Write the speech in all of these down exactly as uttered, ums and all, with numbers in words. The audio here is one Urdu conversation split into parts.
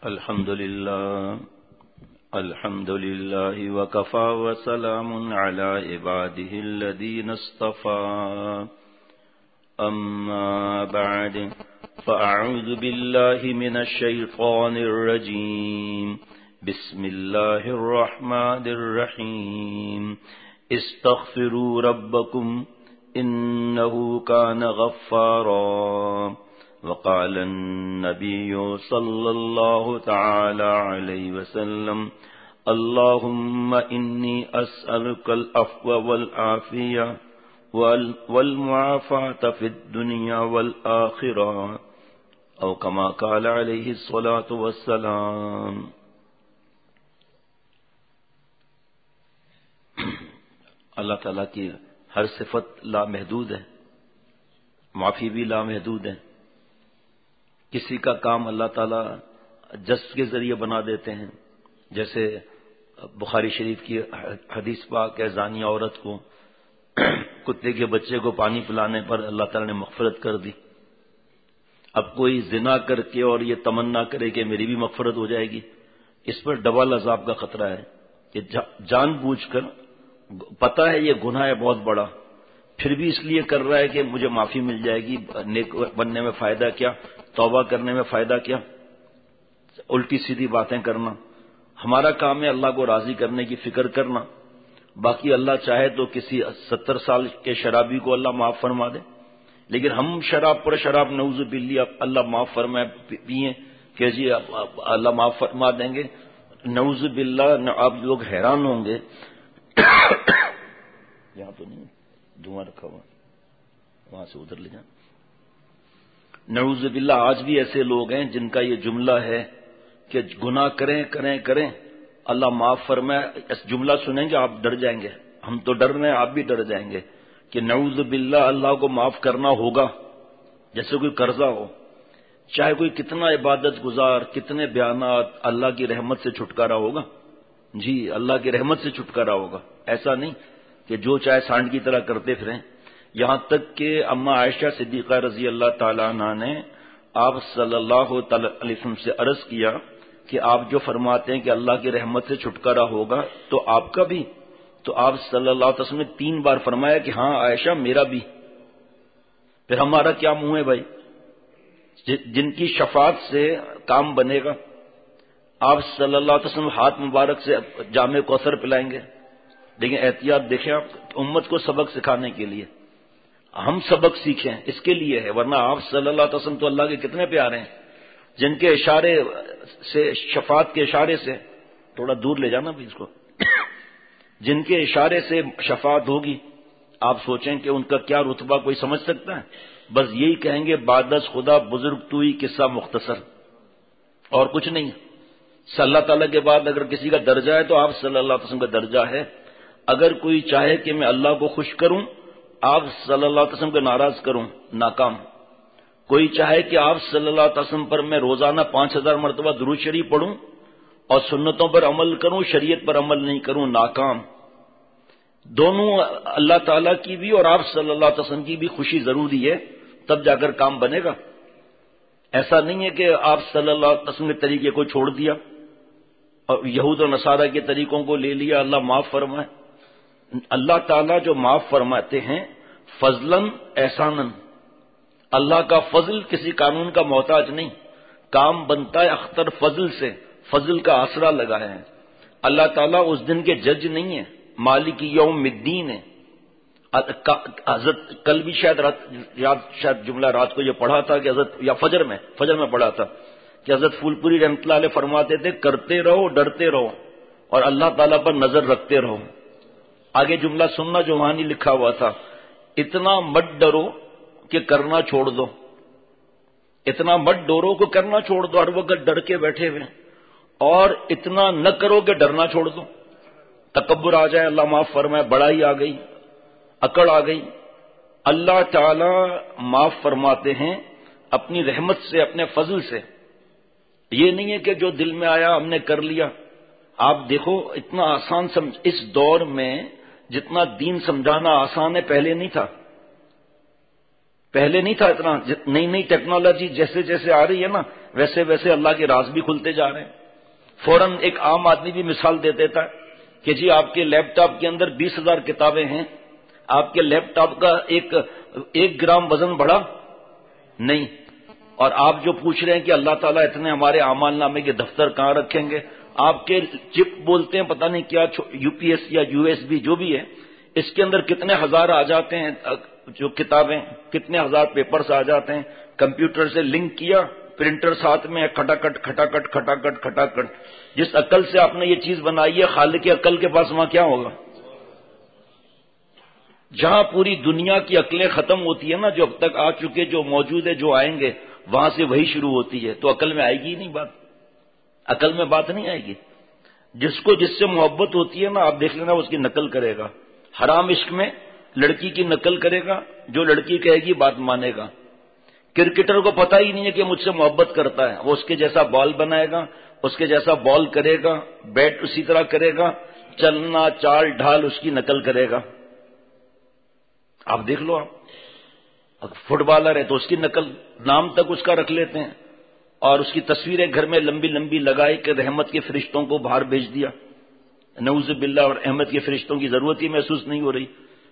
الحمد لله الحمد لله وكفى وسلام على عباده الذين اصطفى أما بعد فأعوذ بالله من الشيطان الرجيم بسم الله الرحمن الرحيم استغفروا ربكم إنه كان غفارا وقال النبي صلى الله تعالى عليه وسلم اللهم إني أسألك العفو والعافية والمعافاة في الدنيا والآخرة أو كما قال عليه الصلاة والسلام. اللہ تعالیٰ کی ہر صفت لامحدود ہے، معافی بھی لامحدود ہے. کسی کا کام اللہ تعالیٰ جس کے ذریعے بنا دیتے ہیں، جیسے بخاری شریف کی حدیث پاک ہے، زانی عورت کو کتے کے بچے کو پانی پلانے پر اللہ تعالیٰ نے مغفرت کر دی. اب کوئی زنا کر کے اور یہ تمنا کرے کہ میری بھی مغفرت ہو جائے گی، اس پر ڈبل عذاب کا خطرہ ہے کہ جان بوجھ کر پتہ ہے یہ گناہ ہے بہت بڑا، پھر بھی اس لیے کر رہا ہے کہ مجھے معافی مل جائے گی، نیک بننے میں فائدہ کیا، توبہ کرنے میں فائدہ کیا، الٹی سیدھی باتیں کرنا. ہمارا کام ہے اللہ کو راضی کرنے کی فکر کرنا. باقی اللہ چاہے تو کسی ستر سال کے شرابی کو اللہ معاف فرما دے، لیکن ہم شراب پر شراب نعوذ باللہ اللہ معاف فرمائے پیئیں کہ جی اللہ معاف فرما دیں گے. نعوذ باللہ آپ لوگ حیران ہوں گے. یہاں تو نہیں دھواں رکھا ہوا، وہاں سے ادھر لے جائیں. نعوذ باللہ آج بھی ایسے لوگ ہیں جن کا یہ جملہ ہے کہ گناہ کریں کریں کریں اللہ معاف فرمائے. اس جملہ سنیں گے آپ ڈر جائیں گے، ہم تو ڈر رہے ہیں، آپ بھی ڈر جائیں گے کہ نعوذ باللہ اللہ کو معاف کرنا ہوگا جیسے کوئی قرضہ ہو. چاہے کوئی کتنا عبادت گزار، کتنے بیانات، اللہ کی رحمت سے چھٹکارا ہوگا. جی اللہ کی رحمت سے چھٹکارا ہوگا، ایسا نہیں کہ جو چاہے سانڈ کی طرح کرتے پھریں. یہاں تک کہ اما عائشہ صدیقہ رضی اللہ تعالیٰ عنہ نے آپ صلی اللہ تعالی علیہ وسلم سے عرض کیا کہ آپ جو فرماتے ہیں کہ اللہ کی رحمت سے چھٹکارا ہوگا تو آپ کا بھی؟ تو آپ صلی اللہ علیہ وسلم نے تین بار فرمایا کہ ہاں عائشہ میرا بھی. پھر ہمارا کیا منہ ہے بھائی؟ جن کی شفاعت سے کام بنے گا، آپ صلی اللہ علیہ وسلم ہاتھ مبارک سے جام کوثر پلائیں گے. لیکن احتیاط دیکھیں آپ، امت کو سبق سکھانے کے لیے ہم سبق سیکھیں اس کے لیے ہے، ورنہ آپ صلی اللہ علیہ وسلم تو اللہ کے کتنے پیارے ہیں جن کے اشارے سے، شفاعت کے اشارے سے، تھوڑا دور لے جانا بھی اس کو، جن کے اشارے سے شفاعت ہوگی. آپ سوچیں کہ ان کا کیا رتبہ کوئی سمجھ سکتا ہے؟ بس یہی کہیں گے بعدس خدا بزرگ تو ہی قصہ مختصر، اور کچھ نہیں. صلی اللہ تعالیٰ کے بعد اگر کسی کا درجہ ہے تو آپ صلی اللہ علیہ وسلم کا درجہ ہے. اگر کوئی چاہے کہ میں اللہ کو خوش کروں، آپ صلی اللہ علیہ وسلم کو ناراض کروں، ناکام. کوئی چاہے کہ آپ صلی اللہ علیہ وسلم پر میں روزانہ پانچ ہزار مرتبہ درود شریف پڑھوں اور سنتوں پر عمل کروں، شریعت پر عمل نہیں کروں، ناکام. دونوں اللہ تعالیٰ کی بھی اور آپ صلی اللہ علیہ وسلم کی بھی خوشی ضروری ہے، تب جا کر کام بنے گا. ایسا نہیں ہے کہ آپ صلی اللہ علیہ وسلم کے طریقے کو چھوڑ دیا اور یہود و نصارہ کے طریقوں کو لے لیا، اللہ معاف فرمائے. اللہ تعالیٰ جو معاف فرماتے ہیں فضلاً احساناً، اللہ کا فضل کسی قانون کا محتاج نہیں، کام بنتا ہے اختر فضل سے، فضل کا آسرا لگایا ہے. اللہ تعالیٰ اس دن کے جج نہیں ہے، مالک یوم الدین ہے. حضرت کل بھی شاید رات یاد شاید جملہ رات کو یہ پڑھا تھا کہ حضرت یا فجر میں فجر میں پڑھا تھا کہ حضرت پھول پوری رحمۃ اللہ علیہ فرماتے تھے کرتے رہو، ڈرتے رہو اور اللہ تعالیٰ پر نظر رکھتے رہو. آگے جملہ سننا جو وہاں نہیں لکھا ہوا تھا، اتنا مت ڈرو کہ کرنا چھوڑ دو، اتنا مت ڈرو کہ کرنا چھوڑ دو، ہر وقت ڈر کے بیٹھے ہوئے، اور اتنا نہ کرو کہ ڈرنا چھوڑ دو. تکبر آ جائے، اللہ معاف فرمائے، بڑائی آ گئی، اکڑ آ گئی. اللہ تعالی معاف فرماتے ہیں اپنی رحمت سے، اپنے فضل سے. یہ نہیں ہے کہ جو دل میں آیا ہم نے کر لیا. آپ دیکھو اتنا آسان سمجھ، اس دور میں جتنا دین سمجھانا آسان ہے پہلے نہیں تھا. پہلے نہیں تھا اتنا. نئی نئی ٹیکنالوجی جیسے جیسے آ رہی ہے نا، ویسے ویسے اللہ کے راز بھی کھلتے جا رہے ہیں۔ فوراً ایک عام آدمی بھی مثال دے دیتا ہے کہ جی آپ کے لیپ ٹاپ کے اندر بیس ہزار کتابیں ہیں، آپ کے لیپ ٹاپ کا ایک ایک گرام وزن بڑھا نہیں، اور آپ جو پوچھ رہے ہیں کہ اللہ تعالیٰ اتنے ہمارے اعمال نامے کے دفتر کہاں رکھیں گے، آپ کے چپ بولتے ہیں پتہ نہیں کیا، یو پی ایس یا یو ایس بی جو بھی ہے، اس کے اندر کتنے ہزار آ جاتے ہیں جو کتابیں، کتنے ہزار پیپرز آ جاتے ہیں، کمپیوٹر سے لنک کیا، پرنٹر ساتھ میں کھٹاکٹ کھٹاکٹ کھٹاکٹ کھٹاکٹ۔ جس عقل سے آپ نے یہ چیز بنائی ہے، خالق عقل کے پاس وہاں کیا ہوگا؟ جہاں پوری دنیا کی عقلیں ختم ہوتی ہے نا، جو اب تک آ چکے، جو موجود ہے، جو آئیں گے، وہاں سے وہی شروع ہوتی ہے، تو عقل میں آئے گی ہی نہیں بات، عقل میں بات نہیں آئے گی۔ جس کو جس سے محبت ہوتی ہے نا، آپ دیکھ لینا اس کی نقل کرے گا۔ حرام عشق میں لڑکی کی نقل کرے گا، جو لڑکی کہے گی بات مانے گا۔ کرکٹر کو پتہ ہی نہیں ہے کہ مجھ سے محبت کرتا ہے، وہ اس کے جیسا بال بنائے گا، اس کے جیسا بال کرے گا، بیٹ اسی طرح کرے گا، چلنا چال ڈھال اس کی نقل کرے گا۔ آپ دیکھ لو، آپ فٹ بالر ہے تو اس کی نقل، نام تک اس کا رکھ لیتے ہیں، اور اس کی تصویریں گھر میں لمبی لمبی لگائی کہ رحمت کے فرشتوں کو باہر بھیج دیا۔ نعوذ باللہ، اور رحمت کے فرشتوں کی ضرورت ہی محسوس نہیں ہو رہی۔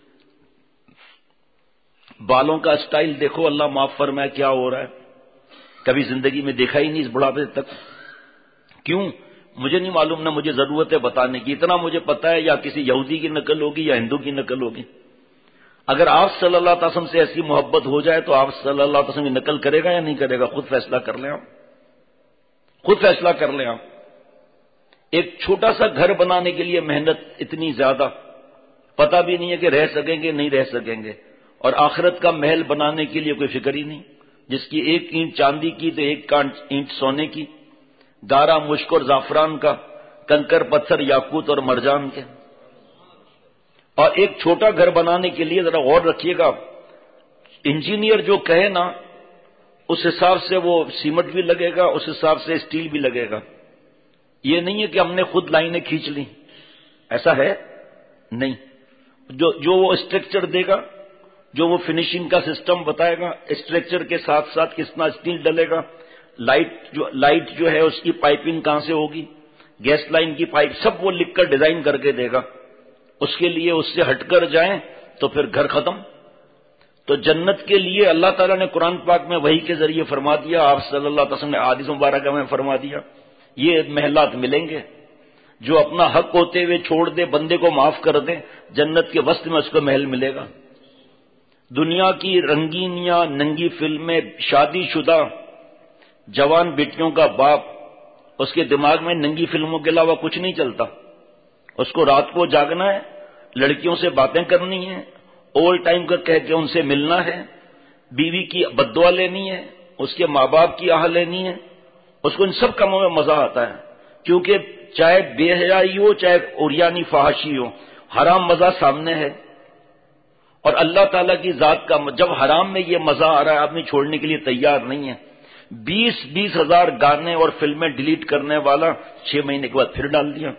بالوں کا سٹائل دیکھو، اللہ معاف فرمائے کیا ہو رہا ہے، کبھی زندگی میں دیکھا ہی نہیں اس بڑھاپے تک۔ کیوں؟ مجھے نہیں معلوم، نہ مجھے ضرورت ہے بتانے کی، اتنا مجھے پتا ہے یا کسی یہودی کی نقل ہوگی یا ہندو کی نقل ہوگی۔ اگر آپ صلی اللہ علیہ وسلم سے ایسی محبت ہو جائے تو آپ صلی اللہ علیہ وسلم کی نقل کرے گا یا نہیں کرے گا؟ خود فیصلہ کر لیں، آپ خود فیصلہ کر لیں۔ آپ ایک چھوٹا سا گھر بنانے کے لیے محنت اتنی زیادہ، پتہ بھی نہیں ہے کہ رہ سکیں گے نہیں رہ سکیں گے، اور آخرت کا محل بنانے کے لیے کوئی فکر ہی نہیں، جس کی ایک اینٹ چاندی کی تو ایک اینٹ سونے کی، گارا مشک اور زعفران کا، کنکر پتھر یاقوت اور مرجان کے۔ اور ایک چھوٹا گھر بنانے کے لیے ذرا غور رکھیے گا، انجینئر جو کہے نا اس حساب سے وہ سیمنٹ بھی لگے گا، اس حساب سے اسٹیل بھی لگے گا۔ یہ نہیں ہے کہ ہم نے خود لائنیں کھینچ لی، ایسا ہے نہیں۔ جو جو وہ اسٹرکچر دے گا، جو وہ فنیشنگ کا سسٹم بتائے گا، اسٹرکچر کے ساتھ ساتھ کتنا اسٹیل ڈلے گا، لائٹ جو لائٹ جو ہے اس کی پائپنگ کہاں سے ہوگی، گیس لائن کی پائپ، سب وہ لکھ کر ڈیزائن کر کے دے گا۔ اس کے لیے اس سے ہٹ کر جائیں تو پھر گھر ختم۔ تو جنت کے لیے اللہ تعالیٰ نے قرآن پاک میں وحی کے ذریعے فرما دیا، آپ صلی اللہ علیہ وسلم نے حدیث مبارکہ میں فرما دیا، یہ محلات ملیں گے۔ جو اپنا حق ہوتے ہوئے چھوڑ دے، بندے کو معاف کر دے، جنت کے وسط میں اس کو محل ملے گا۔ دنیا کی رنگینیاں، ننگی فلمیں، شادی شدہ جوان بیٹیوں کا باپ، اس کے دماغ میں ننگی فلموں کے علاوہ کچھ نہیں چلتا۔ اس کو رات کو جاگنا ہے، لڑکیوں سے باتیں کرنی ہیں، اول ٹائم کا کہہ کے ان سے ملنا ہے، بیوی کی بددعا لینی ہے، اس کے ماں باپ کی آہ لینی ہے۔ اس کو ان سب کاموں میں مزہ آتا ہے، کیونکہ چاہے بے حیائی ہو، چاہے عریانی فحاشی ہو، حرام مزہ سامنے ہے۔ اور اللہ تعالیٰ کی ذات کا جب حرام میں یہ مزہ آ رہا ہے، آدمی چھوڑنے کے لیے تیار نہیں ہے۔ بیس بیس ہزار گانے اور فلمیں ڈیلیٹ کرنے والا چھ مہینے کے بعد پھر ڈال دیا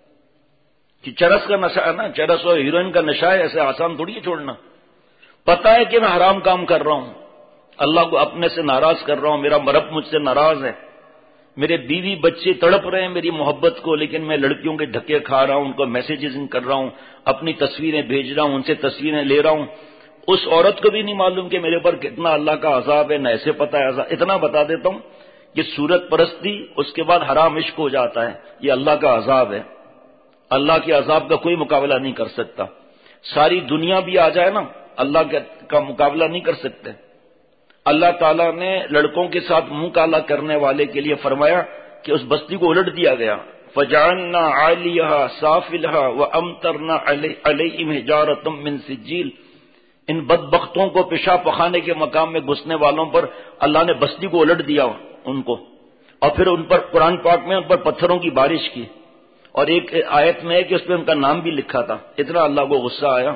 کہ چرس کا نشہ ہے نا، چرس اور ہیروئن کا نشہ ہے، ایسے آسان تھوڑی ہے چھوڑنا۔ پتا ہے کہ میں حرام کام کر رہا ہوں، اللہ کو اپنے سے ناراض کر رہا ہوں، میرا مرب مجھ سے ناراض ہے، میرے بیوی بچے تڑپ رہے ہیں میری محبت کو، لیکن میں لڑکیوں کے دھکے کھا رہا ہوں، ان کو میسیجز کر رہا ہوں، اپنی تصویریں بھیج رہا ہوں، ان سے تصویریں لے رہا ہوں۔ اس عورت کو بھی نہیں معلوم کہ میرے پر کتنا اللہ کا عذاب ہے، نہ ایسے پتا ہے عذاب۔ اتنا بتا دیتا ہوں کہ صورت پرستی اس کے بعد حرام عشق ہو جاتا ہے، یہ اللہ کا عذاب ہے۔ اللہ کے عذاب کا کوئی مقابلہ نہیں کر سکتا۔ ساری دنیا بھی آ جائے نا، اللہ کا مقابلہ نہیں کر سکتے۔ اللہ تعالیٰ نے لڑکوں کے ساتھ منہ کالا کرنے والے کے لیے فرمایا کہ اس بستی کو الٹ دیا گیا، فَجَعَلْنَا عَالِيَهَا سَافِلَهَا وَأَمْطَرْنَا عَلَيْهِمْ حِجَارَةً مِّن سِجِّيلٍ۔ ان بدبختوں کو پیشاب پخانے کے مقام میں گھسنے والوں پر اللہ نے بستی کو الٹ دیا ان کو، اور پھر ان پر قرآن پاک میں ان پر پتھروں کی بارش کی، اور ایک آیت میں ہے کہ اس پہ ان کا نام بھی لکھا تھا، اتنا اللہ کو غصہ آیا۔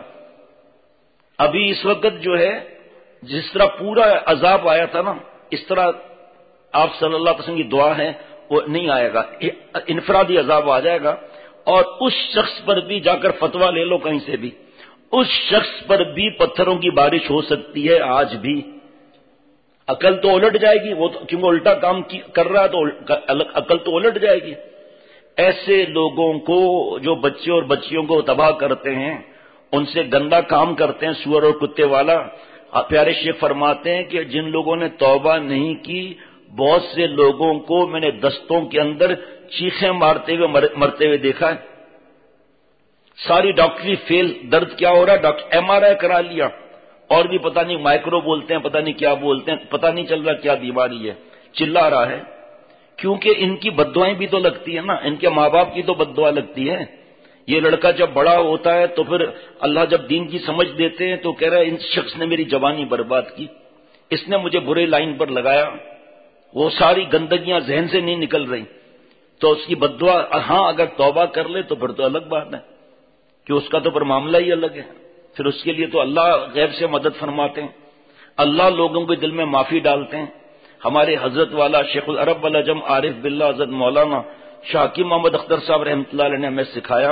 ابھی اس وقت جو ہے جس طرح پورا عذاب آیا تھا نا، اس طرح آپ صلی اللہ علیہ وسلم کی دعا ہے وہ نہیں آئے گا، انفرادی عذاب آ جائے گا۔ اور اس شخص پر بھی جا کر فتویٰ لے لو کہیں سے بھی، اس شخص پر بھی پتھروں کی بارش ہو سکتی ہے آج بھی۔ عقل تو الٹ جائے گی، وہ تو کیونکہ الٹا کام کر رہا ہے تو عقل تو الٹ جائے گی۔ ایسے لوگوں کو جو بچے اور بچیوں کو تباہ کرتے ہیں، ان سے گندا کام کرتے ہیں سور اور کتے والا، پیارے شیخ فرماتے ہیں کہ جن لوگوں نے توبہ نہیں کی، بہت سے لوگوں کو میں نے دستوں کے اندر چیخیں مارتے ہوئے مرتے ہوئے دیکھا ہے۔ ساری ڈاکٹری فیل، درد کیا ہو رہا ہے، ڈاکٹر ایم آر آئی کرا لیا اور بھی پتہ نہیں مائکرو بولتے ہیں، پتہ نہیں کیا بولتے ہیں، پتہ نہیں چل رہا کیا بیماری ہے، چلا رہا ہے، کیونکہ ان کی بددعائیں بھی تو لگتی ہیں نا، ان کے ماں باپ کی تو بددعا لگتی ہے۔ یہ لڑکا جب بڑا ہوتا ہے تو پھر اللہ جب دین کی سمجھ دیتے ہیں تو کہہ رہا ہے ان شخص نے میری جوانی برباد کی، اس نے مجھے برے لائن پر لگایا، وہ ساری گندگیاں ذہن سے نہیں نکل رہی، تو اس کی بددعا، ہاں اگر توبہ کر لے تو پھر تو الگ بات ہے کہ اس کا تو پر معاملہ ہی الگ ہے، پھر اس کے لیے تو اللہ غیب سے مدد فرماتے ہیں، اللہ لوگوں کے دل میں معافی ڈالتے ہیں۔ ہمارے حضرت والا شیخ العرب والا جم عارف باللہ حضرت مولانا شاکی محمد اختر صاحب رحمۃ اللہ علیہ نے ہمیں سکھایا،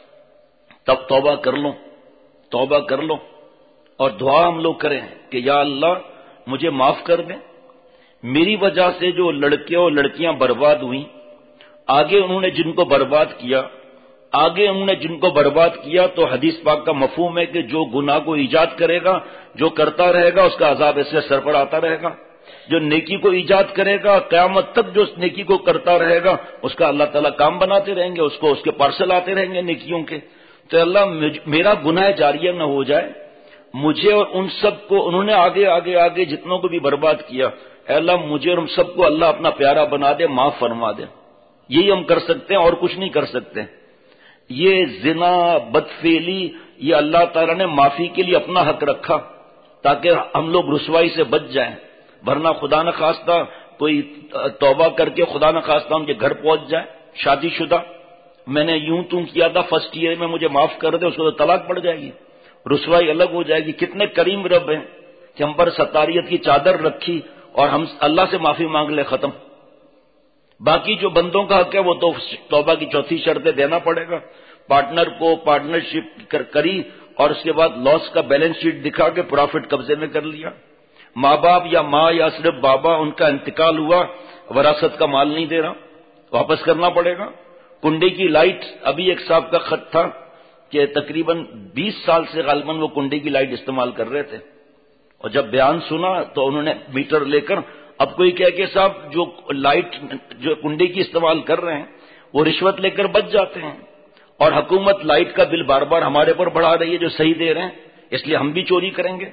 تب توبہ کر لو، توبہ کر لو، اور دعا ہم لوگ کریں کہ یا اللہ مجھے معاف کر دیں، میری وجہ سے جو لڑکے اور لڑکیاں برباد ہوئیں، آگے انہوں نے جن کو برباد کیا آگے انہوں نے جن کو برباد کیا تو حدیث پاک کا مفہوم ہے کہ جو گناہ کو ایجاد کرے گا، جو کرتا رہے گا، اس کا عذاب ایسے سر پر آتا رہے گا، جو نیکی کو ایجاد کرے گا قیامت تک جو اس نیکی کو کرتا رہے گا اس کا اللہ تعالیٰ کام بناتے رہیں گے، اس کو اس کے پارسل آتے رہیں گے نیکیوں کے۔ تو اللہ میرا گناہ جاریہ نہ ہو جائے، مجھے اور ان سب کو، انہوں نے آگے آگے آگے جتنوں کو بھی برباد کیا، اے اللہ مجھے اور ہم سب کو اللہ اپنا پیارا بنا دے، معاف فرما دے۔ یہی ہم کر سکتے ہیں اور کچھ نہیں کر سکتے۔ یہ زنا بدفعلی یہ اللہ تعالیٰ نے معافی کے لیے اپنا حق رکھا تاکہ ہم لوگ رسوائی سے بچ جائیں، ورنہ خدا نہ خواستہ کوئی توبہ کر کے خدا نہ خواستہ ان کے گھر پہنچ جائے، شادی شدہ، میں نے یوں توں کیا تھا فرسٹ ایئر میں، مجھے معاف کر دے، اس کو تو طلاق پڑ جائے گی، رسوائی الگ ہو جائے گی۔ کتنے کریم رب ہیں کہ ہم پر ستاریت کی چادر رکھی اور ہم اللہ سے معافی مانگ لے، ختم۔ باقی جو بندوں کا حق ہے وہ تو توبہ کی چوتھی شرطیں دینا پڑے گا، پارٹنر کو پارٹنرشپ کری اور اس کے بعد لاس کا بیلنس شیٹ دکھا کے پروفٹ قبضے میں کر لیا، ماں باپ یا ماں یا صرف بابا ان کا انتقال ہوا، وراثت کا مال نہیں دے رہا، واپس کرنا پڑے گا۔ کنڈے کی لائٹ، ابھی ایک صاحب کا خط تھا کہ تقریباً بیس سال سے غالباً وہ کنڈے کی لائٹ استعمال کر رہے تھے، اور جب بیان سنا تو انہوں نے میٹر لے کر، اب کوئی کہے کہ صاحب جو لائٹ جو کنڈے کی استعمال کر رہے ہیں وہ رشوت لے کر بچ جاتے ہیں، اور حکومت لائٹ کا بل بار بار ہمارے پر بڑھا رہی ہے جو صحیح دے رہے ہیں، اس لیے ہم بھی چوری کریں گے۔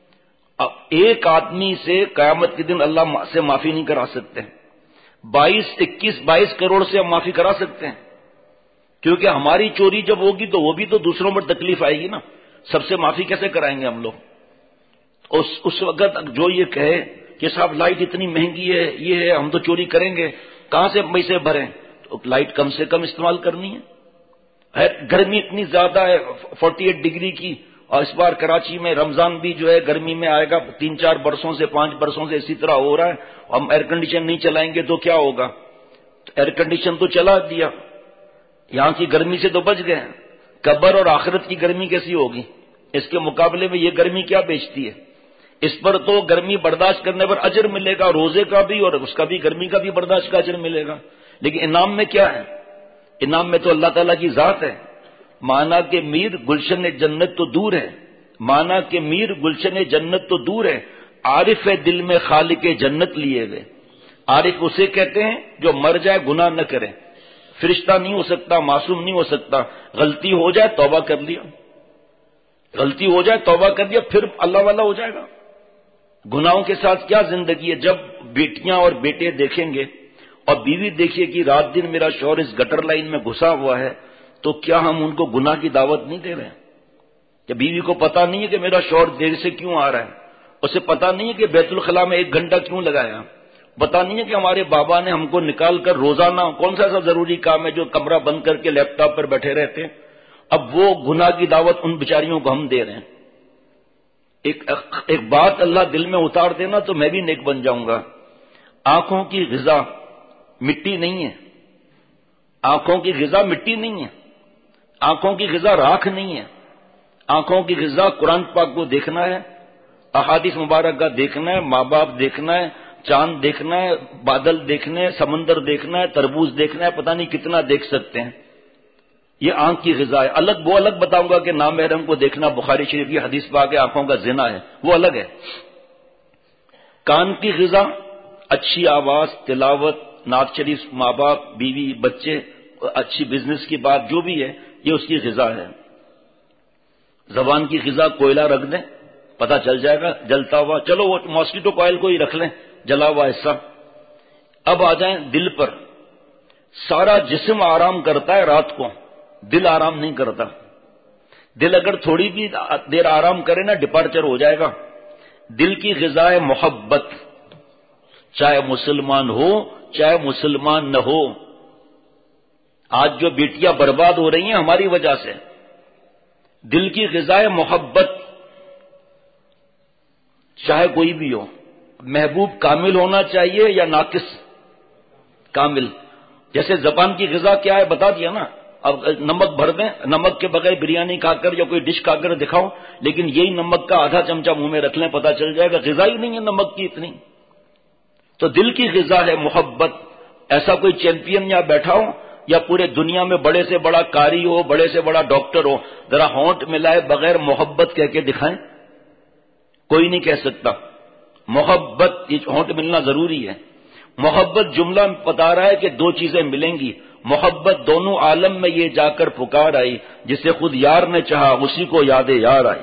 اب ایک آدمی سے قیامت کے دن اللہ سے معافی نہیں کرا سکتے، بائیس اکیس بائیس کروڑ سے ہم معافی کرا سکتے ہیں، کیونکہ ہماری چوری جب ہوگی تو وہ بھی تو دوسروں پر تکلیف آئے گی نا، سب سے معافی کیسے کرائیں گے ہم لوگ؟ اس اس وقت جو یہ کہے کہ صاحب لائٹ اتنی مہنگی ہے، یہ ہے، ہم تو چوری کریں گے، کہاں سے پیسے بھریں؟ تو لائٹ کم سے کم استعمال کرنی ہے۔ گرمی اتنی زیادہ ہے فورٹی ایٹ ڈگری کی، اور اس بار کراچی میں رمضان بھی جو ہے گرمی میں آئے گا، تین چار برسوں سے پانچ برسوں سے اسی طرح ہو رہا ہے، ہم ایئر کنڈیشن نہیں چلائیں گے تو کیا ہوگا؟ ایئر کنڈیشن تو چلا دیا، یہاں کی گرمی سے تو بچ گئے، قبر اور آخرت کی گرمی کیسی ہوگی؟ اس کے مقابلے میں یہ گرمی کیا بیچتی ہے؟ اس پر تو گرمی برداشت کرنے پر اجر ملے گا، روزے کا بھی اور اس کا بھی، گرمی کا بھی برداشت کا اجر ملے گا، لیکن انعام میں کیا ہے؟ انعام میں تو اللہ تعالیٰ کی ذات ہے۔ مانا کہ میر گلشن جنت تو دور ہے، مانا کہ میر گلشن جنت تو دور ہے، عارف ہے دل میں خالق جنت لیے ہوئے۔ عارف اسے کہتے ہیں جو مر جائے گناہ نہ کرے، فرشتہ نہیں ہو سکتا، معصوم نہیں ہو سکتا، غلطی ہو جائے توبہ کر لیا، غلطی ہو جائے توبہ کر لیا پھر اللہ والا ہو جائے گا۔ گناہوں کے ساتھ کیا زندگی ہے؟ جب بیٹیاں اور بیٹے دیکھیں گے اور بیوی دیکھیے کہ رات دن میرا شوہر اس گٹر لائن میں گھسا ہوا ہے، تو کیا ہم ان کو گناہ کی دعوت نہیں دے رہے ہیں؟ کہ بیوی کو پتا نہیں ہے کہ میرا شوہر دیر سے کیوں آ رہا ہے، اسے پتا نہیں ہے کہ بیت الخلاء میں ایک گھنٹہ کیوں لگایا، پتا نہیں ہے کہ ہمارے بابا نے ہم کو نکال کر روزانہ کون سا ایسا ضروری کام ہے جو کمرہ بند کر کے لیپ ٹاپ پر بیٹھے رہتے ہیں، اب وہ گناہ کی دعوت ان بیچاریوں کو ہم دے رہے ہیں۔ ایک ایک بات اللہ دل میں اتار دینا تو میں بھی نیک بن جاؤں گا۔ آنکھوں کی غذا مٹی نہیں ہے، آنکھوں کی غذا مٹی نہیں ہے، آنکھوں کی غذا راکھ نہیں ہے، آنکھوں کی غذا قرآن پاک کو دیکھنا ہے، احادیث مبارکہ دیکھنا ہے، ماں باپ دیکھنا ہے، چاند دیکھنا ہے، بادل دیکھنا ہے، سمندر دیکھنا ہے، تربوز دیکھنا ہے، پتہ نہیں کتنا دیکھ سکتے ہیں. یہ آنکھ کی غذا ہے. الگ وہ الگ بتاؤں گا کہ نامحرم کو دیکھنا بخاری شریف کی حدیث پاک ہے، آنکھوں کا زنا ہے، وہ الگ ہے. کان کی غذا اچھی آواز، تلاوت، نعت شریف، ماں باپ، بیوی، بچے، اچھی بزنس کی بات جو بھی ہے یہ اس کی غذا ہے. زبان کی غذا کوئلہ رکھ دیں، پتہ چل جائے گا جلتا ہوا. چلو وہ ماسکیٹو کوئل کو ہی رکھ لیں، جلا ہوا حصہ. اب آ جائیں دل پر. سارا جسم آرام کرتا ہے رات کو، دل آرام نہیں کرتا. دل اگر تھوڑی بھی دیر آرام کرے نا ڈپارچر ہو جائے گا. دل کی غذا ہے محبت، چاہے مسلمان ہو چاہے مسلمان نہ ہو. آج جو بیٹیاں برباد ہو رہی ہیں ہماری وجہ سے. دل کی غذا ہے محبت، چاہے کوئی بھی ہو. محبوب کامل ہونا چاہیے یا ناقص؟ کامل. جیسے زبان کی غذا کیا ہے بتا دیا نا. اب نمک بھر دیں، نمک کے بغیر بریانی کھا کر یا کوئی ڈش کھا کر دکھاؤ، لیکن یہی نمک کا آدھا چمچہ منہ میں رکھ لیں، پتہ چل جائے گا غذا ہی نہیں ہے نمک کی اتنی. تو دل کی غذا ہے محبت. ایسا کوئی چیمپئن یا بیٹھا ہو یا پورے دنیا میں بڑے سے بڑا قاری ہو، بڑے سے بڑا ڈاکٹر ہو، ذرا ہونٹ ملائے بغیر محبت کہہ کے دکھائیں. کوئی نہیں کہہ سکتا. محبت، یہ ہونٹ ملنا ضروری ہے. محبت جملہ بتا رہا ہے کہ دو چیزیں ملیں گی. محبت دونوں عالم میں یہ جا کر پکار آئی، جسے خود یار نے چاہا اسی کو یاد یار آئی.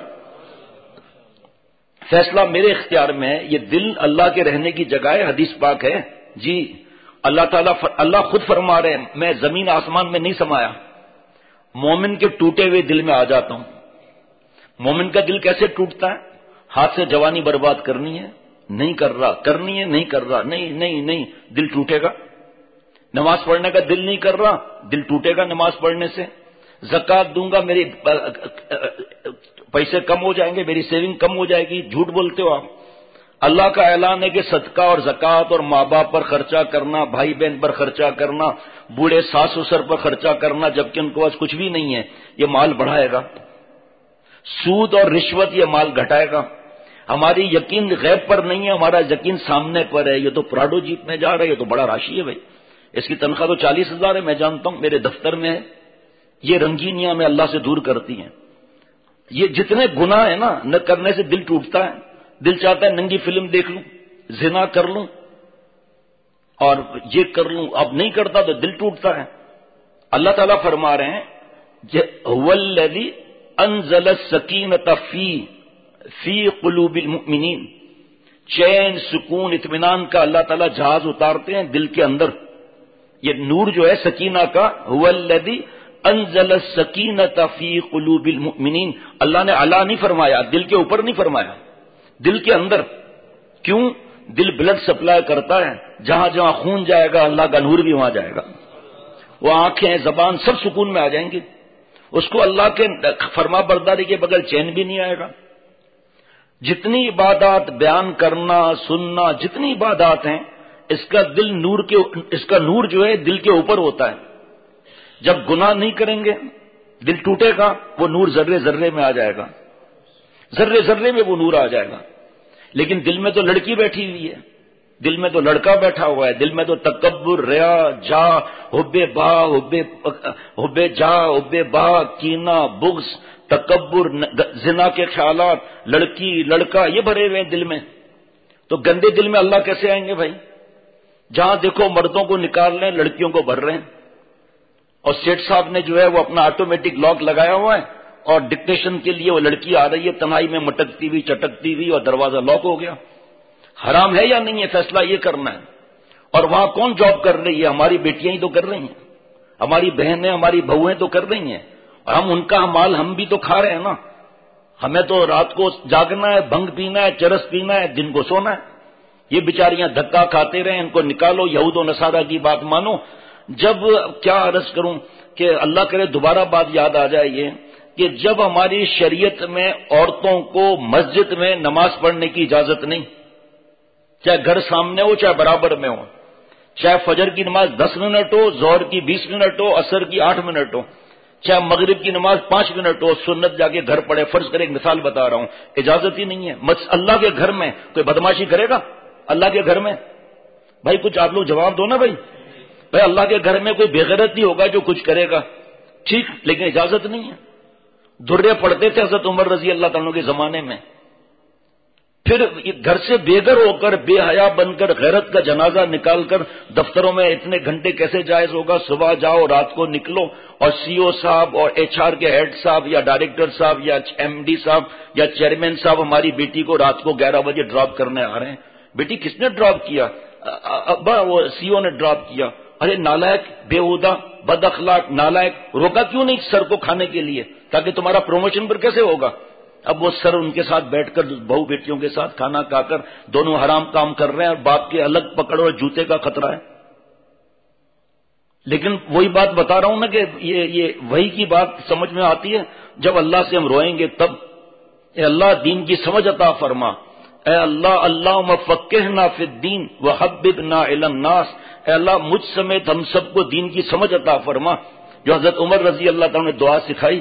فیصلہ میرے اختیار میں ہے. یہ دل اللہ کے رہنے کی جگہ ہے، حدیث پاک ہے جی. اللہ تعالیٰ اللہ خود فرما رہے ہیں میں زمین آسمان میں نہیں سمایا، مومن کے ٹوٹے ہوئے دل میں آ جاتا ہوں. مومن کا دل کیسے ٹوٹتا ہے؟ ہاتھ سے جوانی برباد کرنی ہے، نہیں کر رہا، کرنی ہے نہیں کر رہا، نہیں نہیں نہیں، دل ٹوٹے گا. نماز پڑھنے کا دل نہیں کر رہا، دل ٹوٹے گا نماز پڑھنے سے. زکوٰۃ دوں گا، میری پیسے کم ہو جائیں گے، میری سیونگ کم ہو جائے گی. جھوٹ بولتے ہو آپ. اللہ کا اعلان ہے کہ صدقہ اور زکوٰۃ اور ماں باپ پر خرچہ کرنا، بھائی بہن پر خرچہ کرنا، بوڑھے ساس سسر پر خرچہ کرنا جبکہ ان کے پاس کچھ بھی نہیں ہے، یہ مال بڑھائے گا. سود اور رشوت یہ مال گھٹائے گا. ہماری یقین غیب پر نہیں ہے، ہمارا یقین سامنے پر ہے. یہ تو پراڈو جیپ میں جا رہا ہے، یہ تو بڑا راشی ہے بھائی. اس کی تنخواہ تو چالیس ہزار ہے، میں جانتا ہوں، میرے دفتر میں ہے. یہ رنگینیاں میں اللہ سے دور کرتی ہیں. یہ جتنے گناہ ہیں نا نہ کرنے سے دل ٹوٹتا ہے. دل چاہتا ہے ننگی فلم دیکھ لوں، زنا کر لوں اور یہ کر لوں، اب نہیں کرتا تو دل ٹوٹتا ہے. اللہ تعالیٰ فرما رہے ہیں هو الذی انزل السکینۃ فی فی قلوب المؤمنین. چین، سکون، اطمینان کا اللہ تعالیٰ جہاز اتارتے ہیں دل کے اندر. یہ نور جو ہے سکینہ کا، هو الذی انزل السکینۃ فی قلوب المؤمنین. اللہ نے اعلیٰ نہیں فرمایا، دل کے اوپر نہیں فرمایا، دل کے اندر. کیوں؟ دل بلڈ سپلائی کرتا ہے، جہاں جہاں خون جائے گا اللہ کا نور بھی وہاں جائے گا. وہ آنکھیں، زبان سب سکون میں آ جائیں گی. اس کو اللہ کے فرما برداری کے بغیر چین بھی نہیں آئے گا. جتنی عبادات بیان کرنا، سننا، جتنی عبادات ہیں، اس کا دل نور کے اس کا نور جو ہے دل کے اوپر ہوتا ہے. جب گناہ نہیں کریں گے دل ٹوٹے گا، وہ نور ذرے ذرے میں آ جائے گا، ذرے ذرے میں وہ نور آ جائے گا. لیکن دل میں تو لڑکی بیٹھی ہوئی ہے، دل میں تو لڑکا بیٹھا ہوا ہے، دل میں تو تکبر، ریا، جا، حب با، حب حب جا، حب با، کینہ، بغض، تکبر، زنا کے خیالات، لڑکی، لڑکا، یہ بھرے ہوئے ہیں دل میں. تو گندے دل میں اللہ کیسے آئیں گے بھائی؟ جہاں دیکھو مردوں کو نکال رہے ہیں، لڑکیوں کو بھر رہے ہیں. اور سیٹ صاحب نے جو ہے وہ اپنا آٹومیٹک لاک لگایا ہوا ہے اور ڈکٹیشن کے لیے وہ لڑکی آ رہی ہے تنہائی میں مٹکتی ہوئی، چٹکتی ہوئی، اور دروازہ لاک ہو گیا. حرام ہے یا نہیں ہے؟ فیصلہ یہ کرنا ہے. اور وہاں کون جاب کر رہی ہے؟ ہماری بیٹیاں ہی تو کر رہی ہیں، ہماری بہنیں، ہماری بہویں تو کر رہی ہیں. اور ہم ان کا مال ہم بھی تو کھا رہے ہیں نا. ہمیں تو رات کو جاگنا ہے، بھنگ پینا ہے، چرس پینا ہے، دن کو سونا ہے. یہ بیچاریاں دھکا کھاتے رہے، ان کو نکالو، یہود و نصارہ کی بات مانو. جب کیا عرض کروں کہ اللہ کرے دوبارہ بات یاد آ جائے یہ کہ جب ہماری شریعت میں عورتوں کو مسجد میں نماز پڑھنے کی اجازت نہیں، چاہے گھر سامنے ہو چاہے برابر میں ہو، چاہے فجر کی نماز دس منٹ ہو، ظہر کی بیس منٹ ہو، عصر کی آٹھ منٹ ہو، چاہے مغرب کی نماز پانچ منٹ ہو، سنت جا کے گھر پڑھے. فرض کرے ایک مثال بتا رہا ہوں، اجازت ہی نہیں ہے. اللہ کے گھر میں کوئی بدماشی کرے گا؟ اللہ کے گھر میں بھائی کچھ آپ لوگ جواب دو نا بھائی. بھائی اللہ کے گھر میں کوئی بے غیرت نہیں ہوگا جو کچھ کرے گا، ٹھیک، لیکن اجازت نہیں ہے. درے پڑھتے تھے حضرت عمر رضی اللہ تعالیٰ کے زمانے میں. پھر گھر سے بے گھر ہو کر بے حیا بن کر غیرت کا جنازہ نکال کر دفتروں میں اتنے گھنٹے کیسے جائز ہوگا؟ صبح جاؤ رات کو نکلو، اور سی او صاحب اور ایچ آر کے ہیڈ صاحب یا ڈائریکٹر صاحب یا ایم ڈی صاحب یا چیئرمین صاحب ہماری بیٹی کو رات کو گیارہ بجے ڈراپ کرنے آ رہے ہیں. بیٹی کس نے ڈراپ کیا؟ ابا وہ سی او نے ڈراپ کیا. ارے نالائق، بےہودہ، بد اخلاق، نالائق، روکا کیوں نہیں سر کو کھانے کے لیے تاکہ تمہارا پروموشن پر کیسے ہوگا؟ اب وہ سر ان کے ساتھ بیٹھ کر بہو بیٹیوں کے ساتھ کھانا کھا کر دونوں حرام کام کر رہے ہیں، اور باپ کے الگ پکڑو اور جوتے کا خطرہ ہے. لیکن وہی بات بتا رہا ہوں نا کہ یہ یہ وہی کی بات سمجھ میں آتی ہے جب اللہ سے ہم روئیں گے تب. اے اللہ دین کی سمجھ عطا فرما. اے اللہ اللہم فقہنا فی الدین وحببنا الی الناس. اے اللہ مجھ سمیت ہم سب کو دین کی سمجھ عطا فرما، جو حضرت عمر رضی اللہ تعالیٰ نے دعا سکھائی.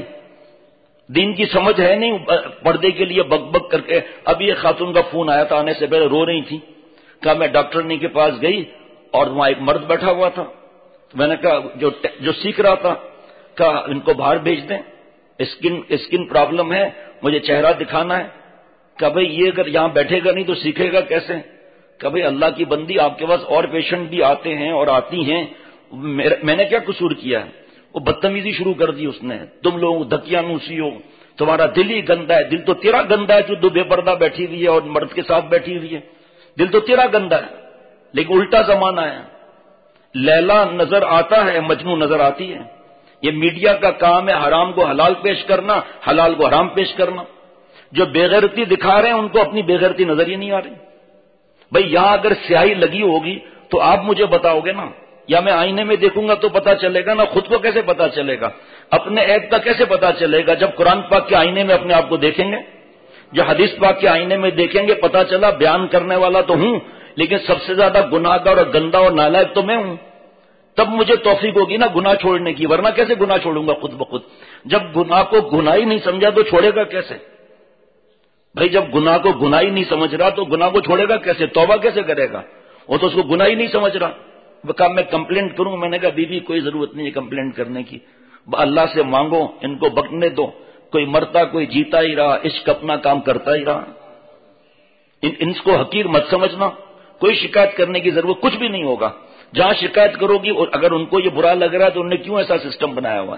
دین کی سمجھ ہے نہیں، پردے کے لیے بک بک کر کے. ابھی ایک خاتون کا فون آیا تھا، آنے سے پہلے رو رہی تھی. کہا میں ڈاکٹرنی کے پاس گئی اور وہاں ایک مرد بیٹھا ہوا تھا. میں نے کہا جو جو سیکھ رہا تھا، کہا ان کو باہر بھیج دیں، اسکن اسکن پرابلم ہے، مجھے چہرہ دکھانا ہے. کہ بھئی یہ اگر یہاں بیٹھے گا نہیں تو سیکھے گا کیسے؟ کہ بھئی اللہ کی بندی آپ کے پاس اور پیشنٹ بھی آتے ہیں اور آتی ہیں، میں نے کیا قصور کیا ہے؟ وہ بدتمیزی شروع کر دی اس نے. تم لوگ دھکیاں نوسی ہو، تمہارا دل ہی گندا ہے. دل تو تیرا گندا ہے جو دو بے پردہ بیٹھی ہوئی ہے اور مرد کے ساتھ بیٹھی ہوئی ہے. دل تو تیرا گندا ہے. لیکن الٹا زمانہ ہے، لیلا نظر آتا ہے، مجنون نظر آتی ہے. یہ میڈیا کا کام ہے حرام کو حلال پیش کرنا، حلال کو حرام پیش کرنا. جو بےغیرتی دکھا رہے ہیں ان کو اپنی بےغیرتی نظر ہی نہیں آ رہی. بھئی یہاں اگر سیاہی لگی ہوگی تو آپ مجھے بتاؤ گے نا، یا میں آئینے میں دیکھوں گا تو پتا چلے گا نا. خود کو کیسے پتا چلے گا؟ اپنے عیب کا کیسے پتا چلے گا؟ جب قرآن پاک کے آئینے میں اپنے آپ کو دیکھیں گے، جو حدیث پاک کے آئینے میں دیکھیں گے، پتا چلا بیان کرنے والا تو ہوں لیکن سب سے زیادہ گناہ گار اور گندا اور نالائق تو میں ہوں. تب مجھے توفیق ہوگی نا گناہ چھوڑنے کی، ورنہ کیسے گناہ چھوڑوں گا خود بخود؟ جب گناہ کو گناہ ہی نہیں سمجھا تو چھوڑے گا کیسے؟ بھائی جب گناہ کو گناہ ہی نہیں سمجھ رہا تو گناہ کو چھوڑے گا کیسے؟ توبہ کیسے کرے گا؟ وہ تو اس کو گناہ ہی نہیں سمجھ رہا. وہ کہا میں کمپلینٹ کروں. میں نے کہا بی بی کوئی ضرورت نہیں ہے کمپلینٹ کرنے کی، اللہ سے مانگو، ان کو بکنے دو. کوئی مرتا کوئی جیتا ہی رہا، عشق اپنا کام کرتا ہی رہا. ان, ان کو حقیر مت سمجھنا. کوئی شکایت کرنے کی ضرورت کچھ بھی نہیں ہوگا. جہاں شکایت کرو گی اور اگر ان کو یہ برا لگ رہا ہے تو انہوں نے کیوں ایسا سسٹم بنایا ہوا ہے؟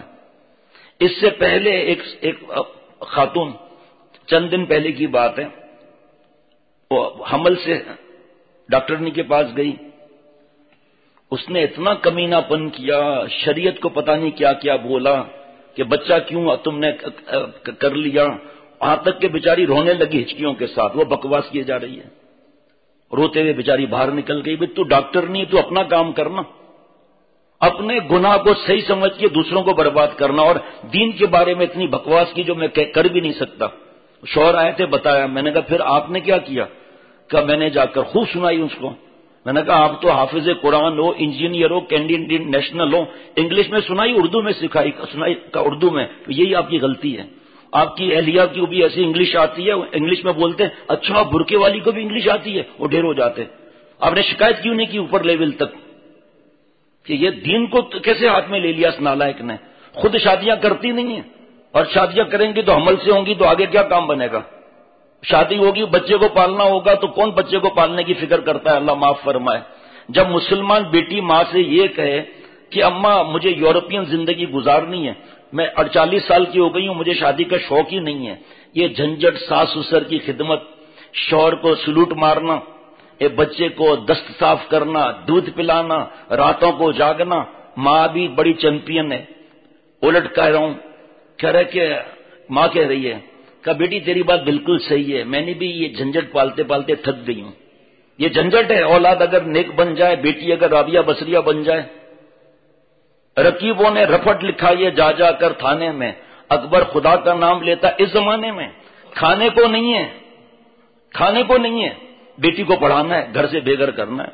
اس سے پہلے ایک, ایک خاتون، چند دن پہلے کی بات ہے، وہ حمل سے ڈاکٹرنی کے پاس گئی. اس نے اتنا کمینہ پن کیا، شریعت کو پتہ نہیں کیا کیا بولا کہ بچہ کیوں تم نے کر لیا. وہاں تک کہ بیچاری رونے لگی ہچکیوں کے ساتھ. وہ بکواس کیے جا رہی ہے، روتے ہوئے بیچاری باہر نکل گئی. بھائی تو ڈاکٹر نہیں، تو اپنا کام کرنا، اپنے گناہ کو صحیح سمجھ کے دوسروں کو برباد کرنا. اور دین کے بارے میں اتنی بکواس کی جو میں کر بھی نہیں سکتا. شوہر آئے تھے، بتایا. میں نے کہا پھر آپ نے کیا کیا؟ کہ میں نے جا کر خوب سنائی اس کو. میں نے کہا آپ تو حافظ قرآن ہو، انجینئر ہو، کینڈیڈیٹ نیشنل ہو، انگلش میں سنائی، اردو میں سکھائی سنائی کا اردو میں. تو یہی آپ کی غلطی ہے. آپ کی اہلیہ کی بھی ایسی انگلش آتی ہے، انگلش میں بولتے ہیں. اچھا برقے والی کو بھی انگلش آتی ہے، وہ ڈھیر ہو جاتے. آپ نے شکایت کیوں نہیں کی اوپر لیول تک کہ یہ دین کو کیسے ہاتھ میں لے لیا اس نالائق نے؟ خود شادیاں کرتی نہیں ہیں، اور شادیاں کریں گی تو حمل سے ہوں گی تو آگے کیا کام بنے گا؟ شادی ہوگی، بچے کو پالنا ہوگا تو کون بچے کو پالنے کی فکر کرتا ہے؟ اللہ معاف فرمائے. جب مسلمان بیٹی ماں سے یہ کہے کہ اماں مجھے یورپین زندگی گزارنی ہے، میں اڑچالیس سال کی ہو گئی ہوں، مجھے شادی کا شوق ہی نہیں ہے، یہ جھنجھٹ، ساس سسر کی خدمت، شوہر کو سلوٹ مارنا، ایک بچے کو دست صاف کرنا، دودھ پلانا، راتوں کو جاگنا. ماں بھی بڑی چیمپئن ہے. الٹ کہہ رہا ہوں، کہہ رہے کہ ماں کہہ رہی ہے کہ بیٹی تیری بات بالکل صحیح ہے، میں نے بھی یہ جھنجٹ پالتے پالتے تھک گئی ہوں. یہ جھنجٹ ہے. اولاد اگر نیک بن جائے، بیٹی اگر رابعہ بصریہ بن جائے. رقیبوں نے رپٹ لکھا یہ جا جا کر تھانے میں، اکبر خدا کا نام لیتا. اس زمانے میں کھانے کو نہیں ہے، کھانے کو نہیں ہے، بیٹی کو پڑھانا ہے، گھر سے بے گھر کرنا ہے.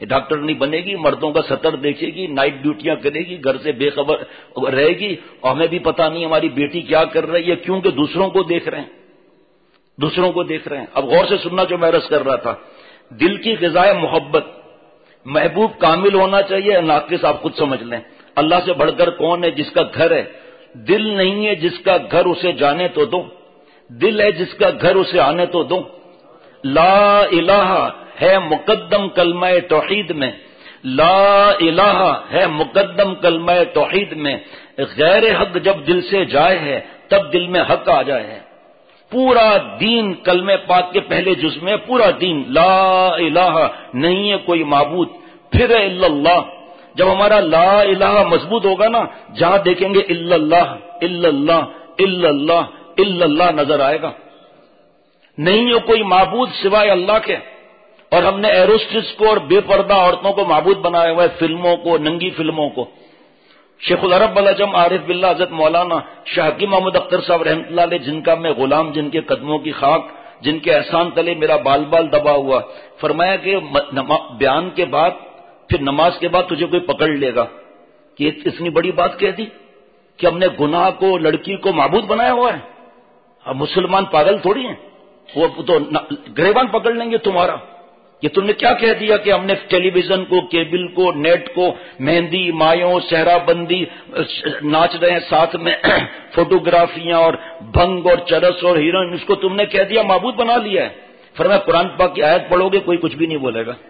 ڈاکٹر نہیں بنے گی، مردوں کا سطر دیکھے گی، نائٹ ڈیوٹیاں کرے گی، گھر سے بے خبر رہے گی، اور ہمیں بھی پتہ نہیں ہماری بیٹی کیا کر رہی ہے، کیونکہ دوسروں کو دیکھ رہے ہیں، دوسروں کو دیکھ رہے ہیں۔ اب غور سے سننا جو میں عرض کر رہا تھا، دل کی غذائے محبت، محبوب کامل ہونا چاہیے، ناقص آپ خود سمجھ لیں۔ اللہ سے بڑھ کر کون ہے؟ جس کا گھر ہے، دل نہیں ہے جس کا گھر اسے جانے تو دو، دل ہے جس کا گھر اسے آنے تو دو۔ لا الہ ہے مقدم کلمہ توحید میں، لا الہ ہے مقدم کلمہ توحید میں، غیر حق جب دل سے جائے ہے تب دل میں حق آ جائے ہے۔ پورا دین کلمہ پاک کے پہلے جز میں، پورا دین لا الہ نہیں ہے کوئی معبود، پھر ہے الا اللہ۔ جب ہمارا لا الہ مضبوط ہوگا نا، جہاں دیکھیں گے الا اللہ الا اللہ الا اللہ الا اللہ نظر آئے گا، نہیں ہے کوئی معبود سوائے اللہ کے۔ اور ہم نے ایروسٹس کو اور بے پردہ عورتوں کو معبود بنایا ہوا ہے، فلموں کو، ننگی فلموں کو۔ شیخ العرب العجم عارف باللہ حضرت مولانا شاہ حکیم محمد اختر صاحب رحمۃ اللہ علیہ، جن کا میں غلام، جن کے قدموں کی خاک، جن کے احسان تلے میرا بال بال دبا ہوا، فرمایا کہ بیان کے بعد پھر نماز کے بعد تجھے کوئی پکڑ لے گا کہ اتنی بڑی بات کہہ دی کہ ہم نے گناہ کو، لڑکی کو معبود بنایا ہوا ہے۔ اب مسلمان پاگل تھوڑی ہیں، وہ تو گریبان پکڑ لیں گے تمہارا، یہ تم نے کیا کہہ دیا کہ ہم نے ٹیلی ویژن کو، کیبل کو، نیٹ کو، مہندی، مایوں، صحرا بندی، ناچ رہے ہیں ساتھ میں فوٹوگرافیاں اور بھنگ اور چرس اور ہیروئن، اس کو تم نے کہہ دیا معبود بنا لیا ہے۔ فرمایا قرآن پاک کی آیت پڑھو گے کوئی کچھ بھی نہیں بولے گا۔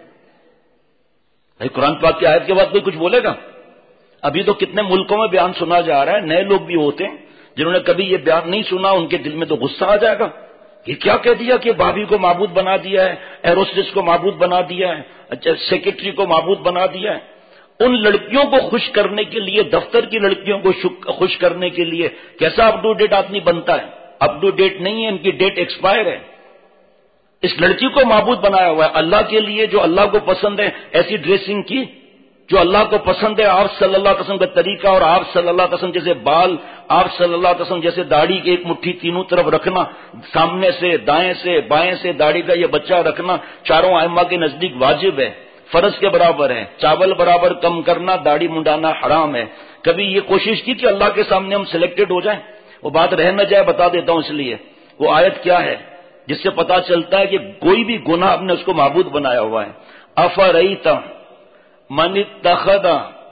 بھائی قرآن پاک کی آیت کے بعد کوئی کچھ بولے گا؟ ابھی تو کتنے ملکوں میں بیان سنا جا رہا ہے، نئے لوگ بھی ہوتے ہیں جنہوں نے کبھی یہ بیان نہیں سنا، ان کے دل میں تو غصہ آ جائے گا، یہ کیا کہہ دیا کہ بھابھی کو معبود بنا دیا ہے، ایروسٹس کو معبود بنا دیا ہے، اچھا سیکرٹری کو معبود بنا دیا ہے۔ ان لڑکیوں کو خوش کرنے کے لیے، دفتر کی لڑکیوں کو خوش کرنے کے لیے کیسا اپ ٹو ڈیٹ آدمی بنتا ہے؟ اپ ٹو ڈیٹ نہیں ہے، ان کی ڈیٹ ایکسپائر ہے۔ اس لڑکی کو معبود بنایا ہوا ہے اللہ کے لیے، جو اللہ کو پسند ہے ایسی ڈریسنگ کی، جو اللہ کو پسند ہے، آپ صلی اللہ علیہ وسلم کا طریقہ، اور آپ صلی اللہ علیہ وسلم جیسے بال، آپ صلی اللہ علیہ وسلم جیسے داڑھی کی ایک مٹھی تینوں طرف رکھنا، سامنے سے، دائیں سے، بائیں سے داڑھی کا یہ بچہ رکھنا چاروں ائمہ کے نزدیک واجب ہے، فرض کے برابر ہے۔ چاول برابر کم کرنا، داڑھی منڈانا حرام ہے۔ کبھی یہ کوشش کی کہ اللہ کے سامنے ہم سلیکٹڈ ہو جائیں؟ وہ بات رہ نہ جائے، بتا دیتا ہوں اس لیے۔ وہ آیت کیا ہے جس سے پتا چلتا ہے کہ کوئی بھی گناہ ہم نے اس کو معبود بنایا ہوا ہے۔ افریت من اتخذ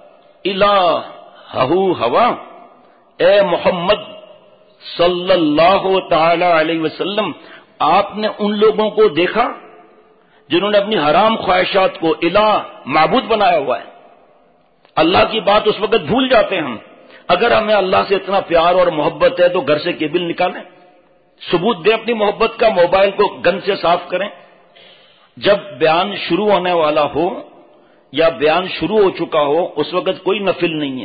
الہہ ہوا، اے محمد صلی اللہ تعالی علیہ وسلم، آپ نے ان لوگوں کو دیکھا جنہوں نے اپنی حرام خواہشات کو الہ، معبود بنایا ہوا ہے۔ اللہ کی بات اس وقت بھول جاتے ہیں ہم۔ اگر ہمیں اللہ سے اتنا پیار اور محبت ہے تو گھر سے کیبل نکالیں، ثبوت دیں اپنی محبت کا، موبائل کو گن سے صاف کریں۔ جب بیان شروع ہونے والا ہو یا بیان شروع ہو چکا ہو، اس وقت کوئی نفل نہیں ہے،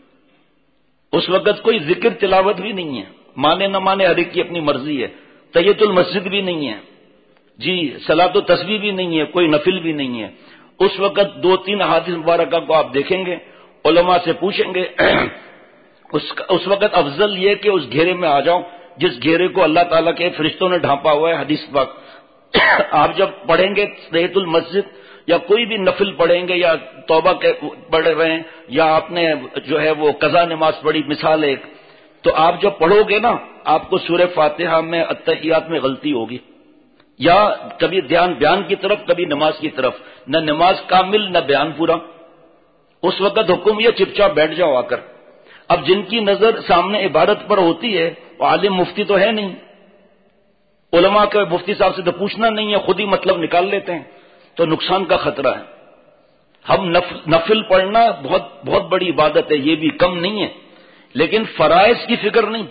اس وقت کوئی ذکر تلاوت بھی نہیں ہے، مانے نہ مانے ہر ایک کی اپنی مرضی ہے، تحیت المسجد بھی نہیں ہے، جی صلاۃ و تسبیح بھی نہیں ہے، کوئی نفل بھی نہیں ہے۔ اس وقت دو تین احادیث مبارکہ کو آپ دیکھیں گے، علماء سے پوچھیں گے، اس اس وقت افضل یہ کہ اس گھیرے میں آ جاؤ جس گھیرے کو اللہ تعالیٰ کے فرشتوں نے ڈھانپا ہوا ہے، حدیث پاک۔ آپ جب پڑھیں گے تحیت المسجد یا کوئی بھی نفل پڑھیں گے یا توبہ کے پڑھ رہے ہیں یا آپ نے جو ہے وہ قضا نماز پڑھی، مثال ایک، تو آپ جب پڑھو گے نا آپ کو سورہ فاتحہ میں اتحیات میں غلطی ہوگی، یا کبھی دھیان بیان کی طرف، کبھی نماز کی طرف، نہ نماز کامل نہ بیان پورا۔ اس وقت حکم یہ چپ چاپ بیٹھ جاؤ آ کر۔ اب جن کی نظر سامنے عبادت پر ہوتی ہے وہ عالم مفتی تو ہے نہیں، علماء کے مفتی صاحب سے تو پوچھنا نہیں ہے، خود ہی مطلب نکال لیتے ہیں، تو نقصان کا خطرہ ہے۔ ہم نفل, نفل پڑھنا بہت بہت بڑی عبادت ہے، یہ بھی کم نہیں ہے، لیکن فرائض کی فکر نہیں۔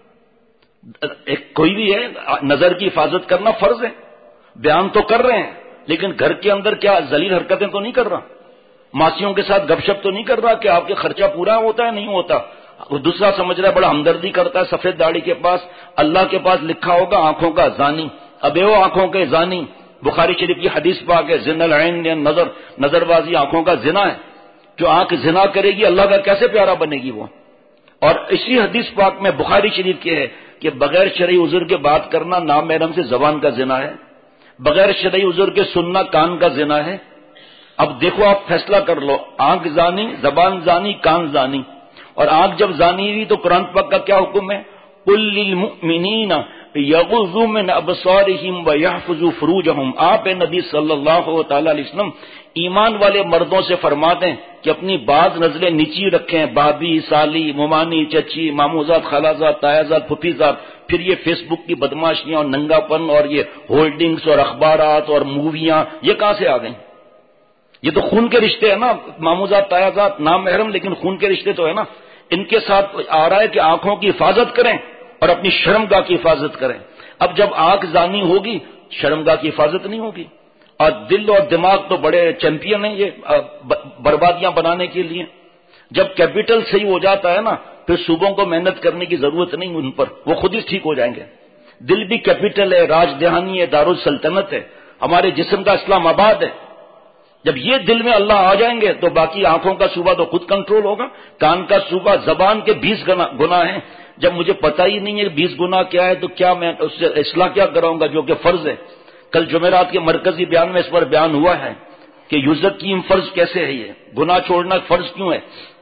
ایک کوئی بھی ہے، نظر کی حفاظت کرنا فرض ہے، بیان تو کر رہے ہیں لیکن گھر کے اندر کیا ذلیل حرکتیں تو نہیں کر رہا، ماسیوں کے ساتھ گپ شپ تو نہیں کر رہا کہ آپ کے خرچہ پورا ہوتا ہے نہیں ہوتا۔ وہ دوسرا سمجھ رہا ہے بڑا ہمدردی کرتا ہے، سفید داڑھی کے پاس، اللہ کے پاس لکھا ہوگا آنکھوں کا زانی، ابے وہ آنکھوں کے زانی، بخاری شریف کی حدیث پاک ہے، زنا العین نظر، نظر بازی آنکھوں کا زنا ہے، جو آنکھ زنا کرے گی اللہ کا کیسے پیارا بنے گی وہ۔ اور اسی حدیث پاک میں بخاری شریف کے ہے کہ بغیر شرعی عذر کے بات کرنا نامحرم سے زبان کا زنا ہے، بغیر شرعی عذر کے سننا کان کا زنا ہے۔ اب دیکھو آپ فیصلہ کر لو، آنکھ زانی، زبان زانی، کان زانی. اور آنکھ جب زانی ہوئی تو قرآن پاک کا کیا حکم ہے؟ قل للمؤمنین یغضوا من ابصارہم ویحفظوا فروجہم. آپ نبی صلی اللہ تعالی علیہ وسلم ایمان والے مردوں سے فرما دیں کہ اپنی بعض نظریں نیچی رکھیں، بھابھی، سالی، ممانی، چچی، ماموزاد، خالازاد، تایازاد، پھپھیزاد. پھر یہ فیس بک کی بدماشیاں اور ننگا پن اور یہ ہولڈنگز اور اخبارات اور موویاں یہ کہاں سے آ گئیں؟ یہ تو خون کے رشتے ہیں نا، ماموزاد، تایازاد، نام محرم لیکن خون کے رشتے تو ہے نا. ان کے ساتھ آ رہا ہے کہ آنکھوں کی حفاظت کریں اور اپنی شرمگاہ کی حفاظت کریں. اب جب آنکھ زانی ہوگی شرمگاہ کی حفاظت نہیں ہوگی. اور دل اور دماغ تو بڑے چیمپئن ہیں یہ بربادیاں بنانے کے لیے. جب کیپٹل صحیح ہو جاتا ہے نا پھر صوبوں کو محنت کرنے کی ضرورت نہیں ان پر، وہ خود ہی ٹھیک ہو جائیں گے. دل بھی کیپٹل ہے، راج دہانی ہے، دارالسلطنت ہے، ہمارے جسم کا اسلام آباد ہے. جب یہ دل میں اللہ آ جائیں گے تو باقی آنکھوں کا صوبہ تو خود کنٹرول ہوگا. کان کا صوبہ، زبان کے بیس گناہ ہیں. جب مجھے پتہ ہی نہیں ہے بیس گناہ کیا ہے تو کیا میں اس سے اصلاح کیا کراؤں گا جو کہ فرض ہے. کل جمعرات کے مرکزی بیان میں اس پر بیان ہوا ہے کہ یزکیم فرض کیسے ہے، یہ گناہ چھوڑنا فرض کیوں ہے.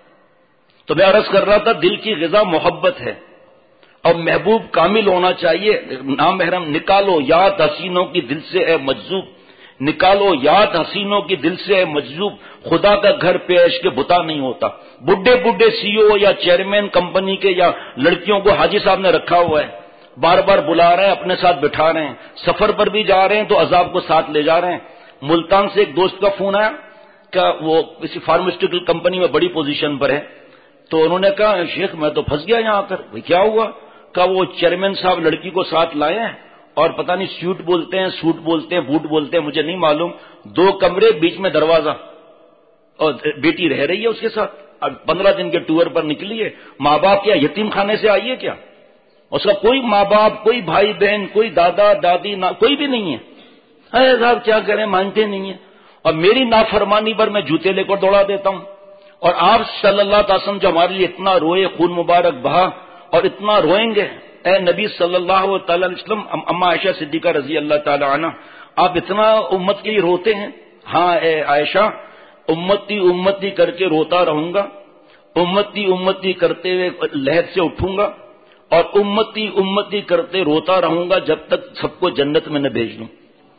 تو میں عرض کر رہا تھا دل کی غذا محبت ہے اور محبوب کامل ہونا چاہیے. نامحرم نکالو یاد حسینوں کی دل سے اے مجذوب، نکالو یاد حسینوں کی دل سے اے مجذوب. خدا کا گھر پیش کے بتا نہیں ہوتا. بڈھے بڈھے سی او یا چیئرمین کمپنی کے یا لڑکیوں کو حاجی صاحب نے رکھا ہوا ہے، بار بار بلا رہے ہیں، اپنے ساتھ بٹھا رہے ہیں، سفر پر بھی جا رہے ہیں تو عذاب کو ساتھ لے جا رہے ہیں. ملتان سے ایک دوست کا فون آیا کہ وہ کسی فارماسیوٹیکل کمپنی میں بڑی پوزیشن پر ہے. تو انہوں نے کہا شیخ میں تو پھنس گیا یہاں آ کر. بھئی کیا ہوا؟ کہ وہ چیئرمین صاحب لڑکی کو ساتھ لائے ہیں اور پتہ نہیں سیوٹ بولتے ہیں، سوٹ بولتے ہیں، بوٹ بولتے ہیں، مجھے نہیں معلوم. دو کمرے، بیچ میں دروازہ، اور بیٹی رہ رہی ہے اس کے ساتھ. اب پندرہ دن کے ٹور پر نکلی ہے. ماں باپ کیا یتیم خانے سے آئی ہے کیا؟ اس کا کوئی ماں باپ، کوئی بھائی بہن، کوئی دادا دادی، کوئی بھی نہیں ہے. ارے صاحب کیا کریں، مانتے نہیں ہیں. اور میری نافرمانی پر میں جوتے لے کر دوڑا دیتا ہوں. اور آپ صلی اللہ تعالی وسلم جو ہمارے لیے اتنا روئے، خون مبارک بہا اور اتنا روئیں گے، اے نبی صلی اللہ تعالی علیہ وسلم. اما عائشہ صدیقہ رضی اللہ تعالی عنہ، آپ اتنا امت کے لیے روتے ہیں. ہاں اے عائشہ، امتی امتی کر کے روتا رہوں گا، امتی امتی کرتے ہوئے لہر سے اٹھوں گا اور امتی امتی کرتے روتا رہوں گا جب تک سب کو جنت میں نہ بھیج دوں.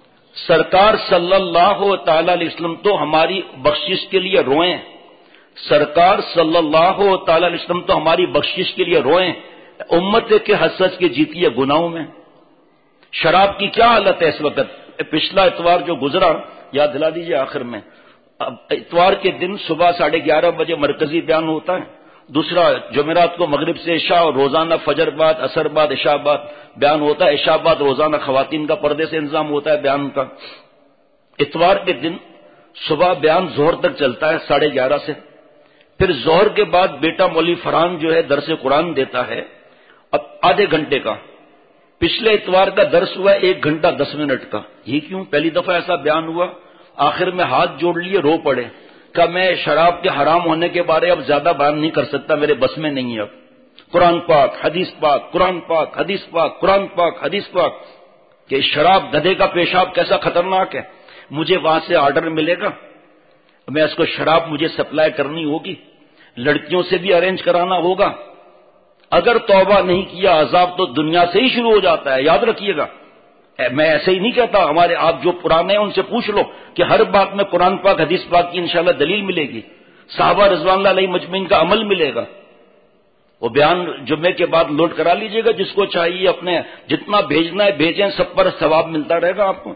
سرکار صلی اللہ تعالی علیہ وسلم تو ہماری بخشش کے لیے روئیں. سرکار صلی اللہ تعالی علیہ وسلم تو ہماری بخشش کے لیے روئیں. امت کے حسد کے جیتی ہے گناہوں میں. شراب کی کیا حالت ہے اس وقت؟ پچھلا اتوار جو گزرا یاد دلا دیجیے آخر میں. اتوار کے دن صبح ساڑھے گیارہ بجے مرکزی بیان ہوتا ہے. دوسرا جمعرات کو مغرب سے عشاء اور روزانہ فجر بعد، عصر بعد، عشاء بعد بیان ہوتا ہے. عشاء بعد روزانہ خواتین کا پردے سے انتظام ہوتا ہے بیان کا. اتوار کے دن صبح بیان ظہر تک چلتا ہے ساڑھے گیارہ سے. پھر ظہر کے بعد بیٹا مولوی فرحان جو ہے درس قرآن دیتا ہے اب آدھے گھنٹے کا. پچھلے اتوار کا درس ہوا ایک گھنٹہ دس منٹ کا. یہ کیوں؟ پہلی دفعہ ایسا بیان ہوا. آخر میں ہاتھ جوڑ لیے، رو پڑے کہ میں شراب کے حرام ہونے کے بارے اب زیادہ بیان نہیں کر سکتا، میرے بس میں نہیں ہے. اب قرآن پاک حدیث پاک، قرآن پاک حدیث پاک، قرآن پاک حدیث پاک. کہ شراب گدھے کا پیشاب کیسا خطرناک ہے. مجھے وہاں سے آرڈر ملے گا، میں اس کو شراب مجھے سپلائی کرنی ہوگی، لڑکیوں سے بھی ارینج کرانا ہوگا. اگر توبہ نہیں کیا عذاب تو دنیا سے ہی شروع ہو جاتا ہے، یاد رکھیے گا. میں ایسے ہی نہیں کہتا، ہمارے آپ جو پرانے ہیں ان سے پوچھ لو کہ ہر بات میں قرآن پاک حدیث پاک کی انشاءاللہ دلیل ملے گی. صحابہ رضوان اللہ علیہ مجمعین کا عمل ملے گا. وہ بیان جمعے کے بعد لوڈ کرا لیجئے گا، جس کو چاہیے اپنے جتنا بھیجنا ہے بھیجیں، سب پر ثواب ملتا رہے گا آپ کو.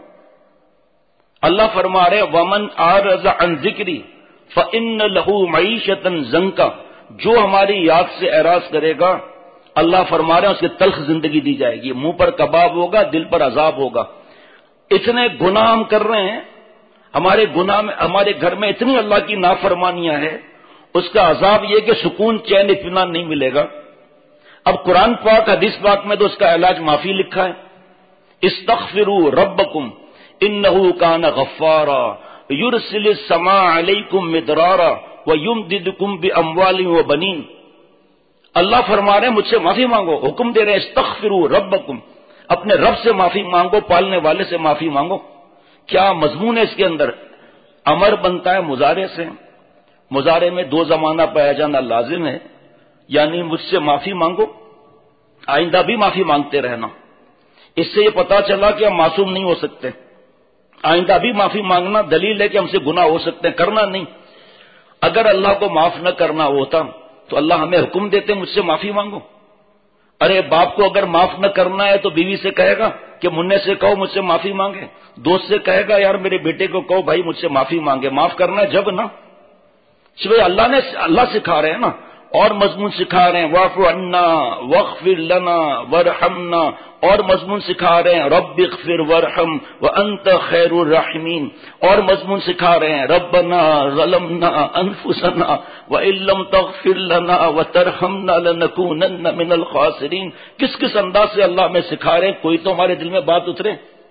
اللہ فرما رہے ومن اعرض عن ذکری فإن له معیشۃ ضنکا. جو ہماری یاد سے اعراض کرے گا اللہ فرما رہے ہیں اس کے تلخ زندگی دی جائے گی. منہ پر کباب ہوگا، دل پر عذاب ہوگا. اتنے گناہ ہم کر رہے ہیں، ہمارے گناہ میں، ہمارے گھر میں اتنی اللہ کی نافرمانیاں ہیں، اس کا عذاب یہ کہ سکون چین اطمینان نہیں ملے گا. اب قرآن پاک حدیث پاک میں تو اس کا علاج معافی لکھا ہے. استغفروا ربکم انہ کان غفارا یرسل السماء علیکم مدرارا ویمددکم باموال وبنین. اللہ فرما رہے ہیں مجھ سے معافی مانگو، حکم دے رہے ہیں استغفروا ربکم، اپنے رب سے معافی مانگو، پالنے والے سے معافی مانگو. کیا مضمون ہے اس کے اندر؟ امر بنتا ہے مضارع سے، مضارع میں دو زمانہ پایا جانا لازم ہے، یعنی مجھ سے معافی مانگو، آئندہ بھی معافی مانگتے رہنا۔ اس سے یہ پتا چلا کہ ہم معصوم نہیں ہو سکتے، آئندہ بھی معافی مانگنا دلیل ہے کہ ہم سے گناہ ہو سکتے ہیں، کرنا نہیں۔ اگر اللہ کو معاف نہ کرنا ہوتا تو اللہ ہمیں حکم دیتے مجھ سے معافی مانگو۔ ارے باپ کو اگر معاف نہ کرنا ہے تو بیوی سے کہے گا کہ منع سے کہو مجھ سے معافی مانگے، دوست سے کہے گا یار میرے بیٹے کو کہو بھائی مجھ سے معافی مانگے۔ معاف کرنا ہے جب نا، سوائے اللہ نے اللہ سکھا رہے ہیں نا، اور مضمون سکھا رہے ہیں واعف عنا واغفر لنا وارحمنا، اور مضمون سکھا رہے ہیں رب اغفر وارحم وانت خیر الراحمین، اور مضمون سکھا رہے ہیں ربنا ظلمنا انفسنا وان لم تغفر لنا وترحمنا لنکونن من الخاسرین۔ کس کس انداز سے اللہ میں سکھا رہے ہیں، کوئی تو ہمارے دل میں بات اترے۔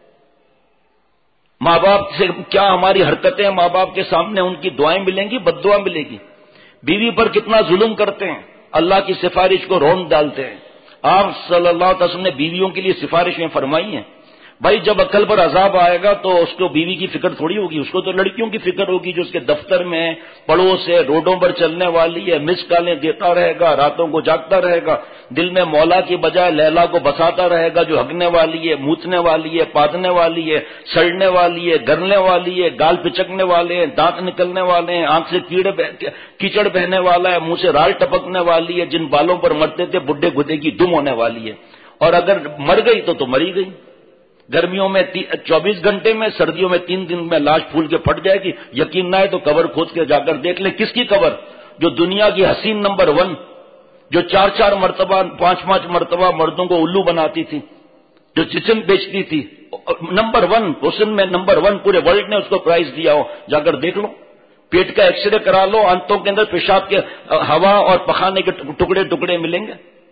ماں باپ سے کیا ہماری حرکتیں ماں باپ کے سامنے ان کی دعائیں ملیں گی، بد دعا ملے گی۔ بیوی پر کتنا ظلم کرتے ہیں، اللہ کی سفارش کو رون ڈالتے ہیں۔ آپ صلی اللہ علیہ وسلم نے بیویوں کے لیے سفارشیں فرمائی ہیں۔ بھائی جب عقل پر عذاب آئے گا تو اس کو بیوی کی فکر تھوڑی ہوگی، اس کو تو لڑکیوں کی فکر ہوگی جو اس کے دفتر میں پڑوس ہے، روڈوں پر چلنے والی ہے، مس کالیں دیتا رہے گا، راتوں کو جاگتا رہے گا، دل میں مولا کی بجائے لیلا کو بساتا رہے گا جو ہگنے والی ہے، موتنے والی ہے، پادنے والی ہے، سڑنے والی ہے، گرنے والی ہے، گال پچکنے والے ہیں، دانت نکلنے والے ہیں، آنکھ سے کیڑے کیچڑ بہنے والا ہے، منہ سے رال ٹپکنے والی ہے، جن بالوں پر مرتے تھے بڈھے گدے کی دم ہونے والی ہے، اور اگر مر گئی تو تو مری گئی۔ گرمیوں میں چوبیس گھنٹے میں، سردیوں میں تین دن میں لاش پھول کے پھٹ جائے گی۔ یقین نہ ہے تو قبر کھود کے جا کر دیکھ لیں، کس کی قبر؟ جو دنیا کی حسین نمبر ون، جو چار چار مرتبہ پانچ پانچ مرتبہ مردوں کو الو بناتی تھی، جو جسم بیچتی تھی، نمبر ون حسن میں نمبر ون، پورے ورلڈ نے اس کو پرائز دیا ہو، جا کر دیکھ لو۔ پیٹ کا ایکس رے کرا لو، آنتوں کے اندر پیشاب کے ہوا اور پخانے کے ٹکڑے ٹکڑے ملیں گے۔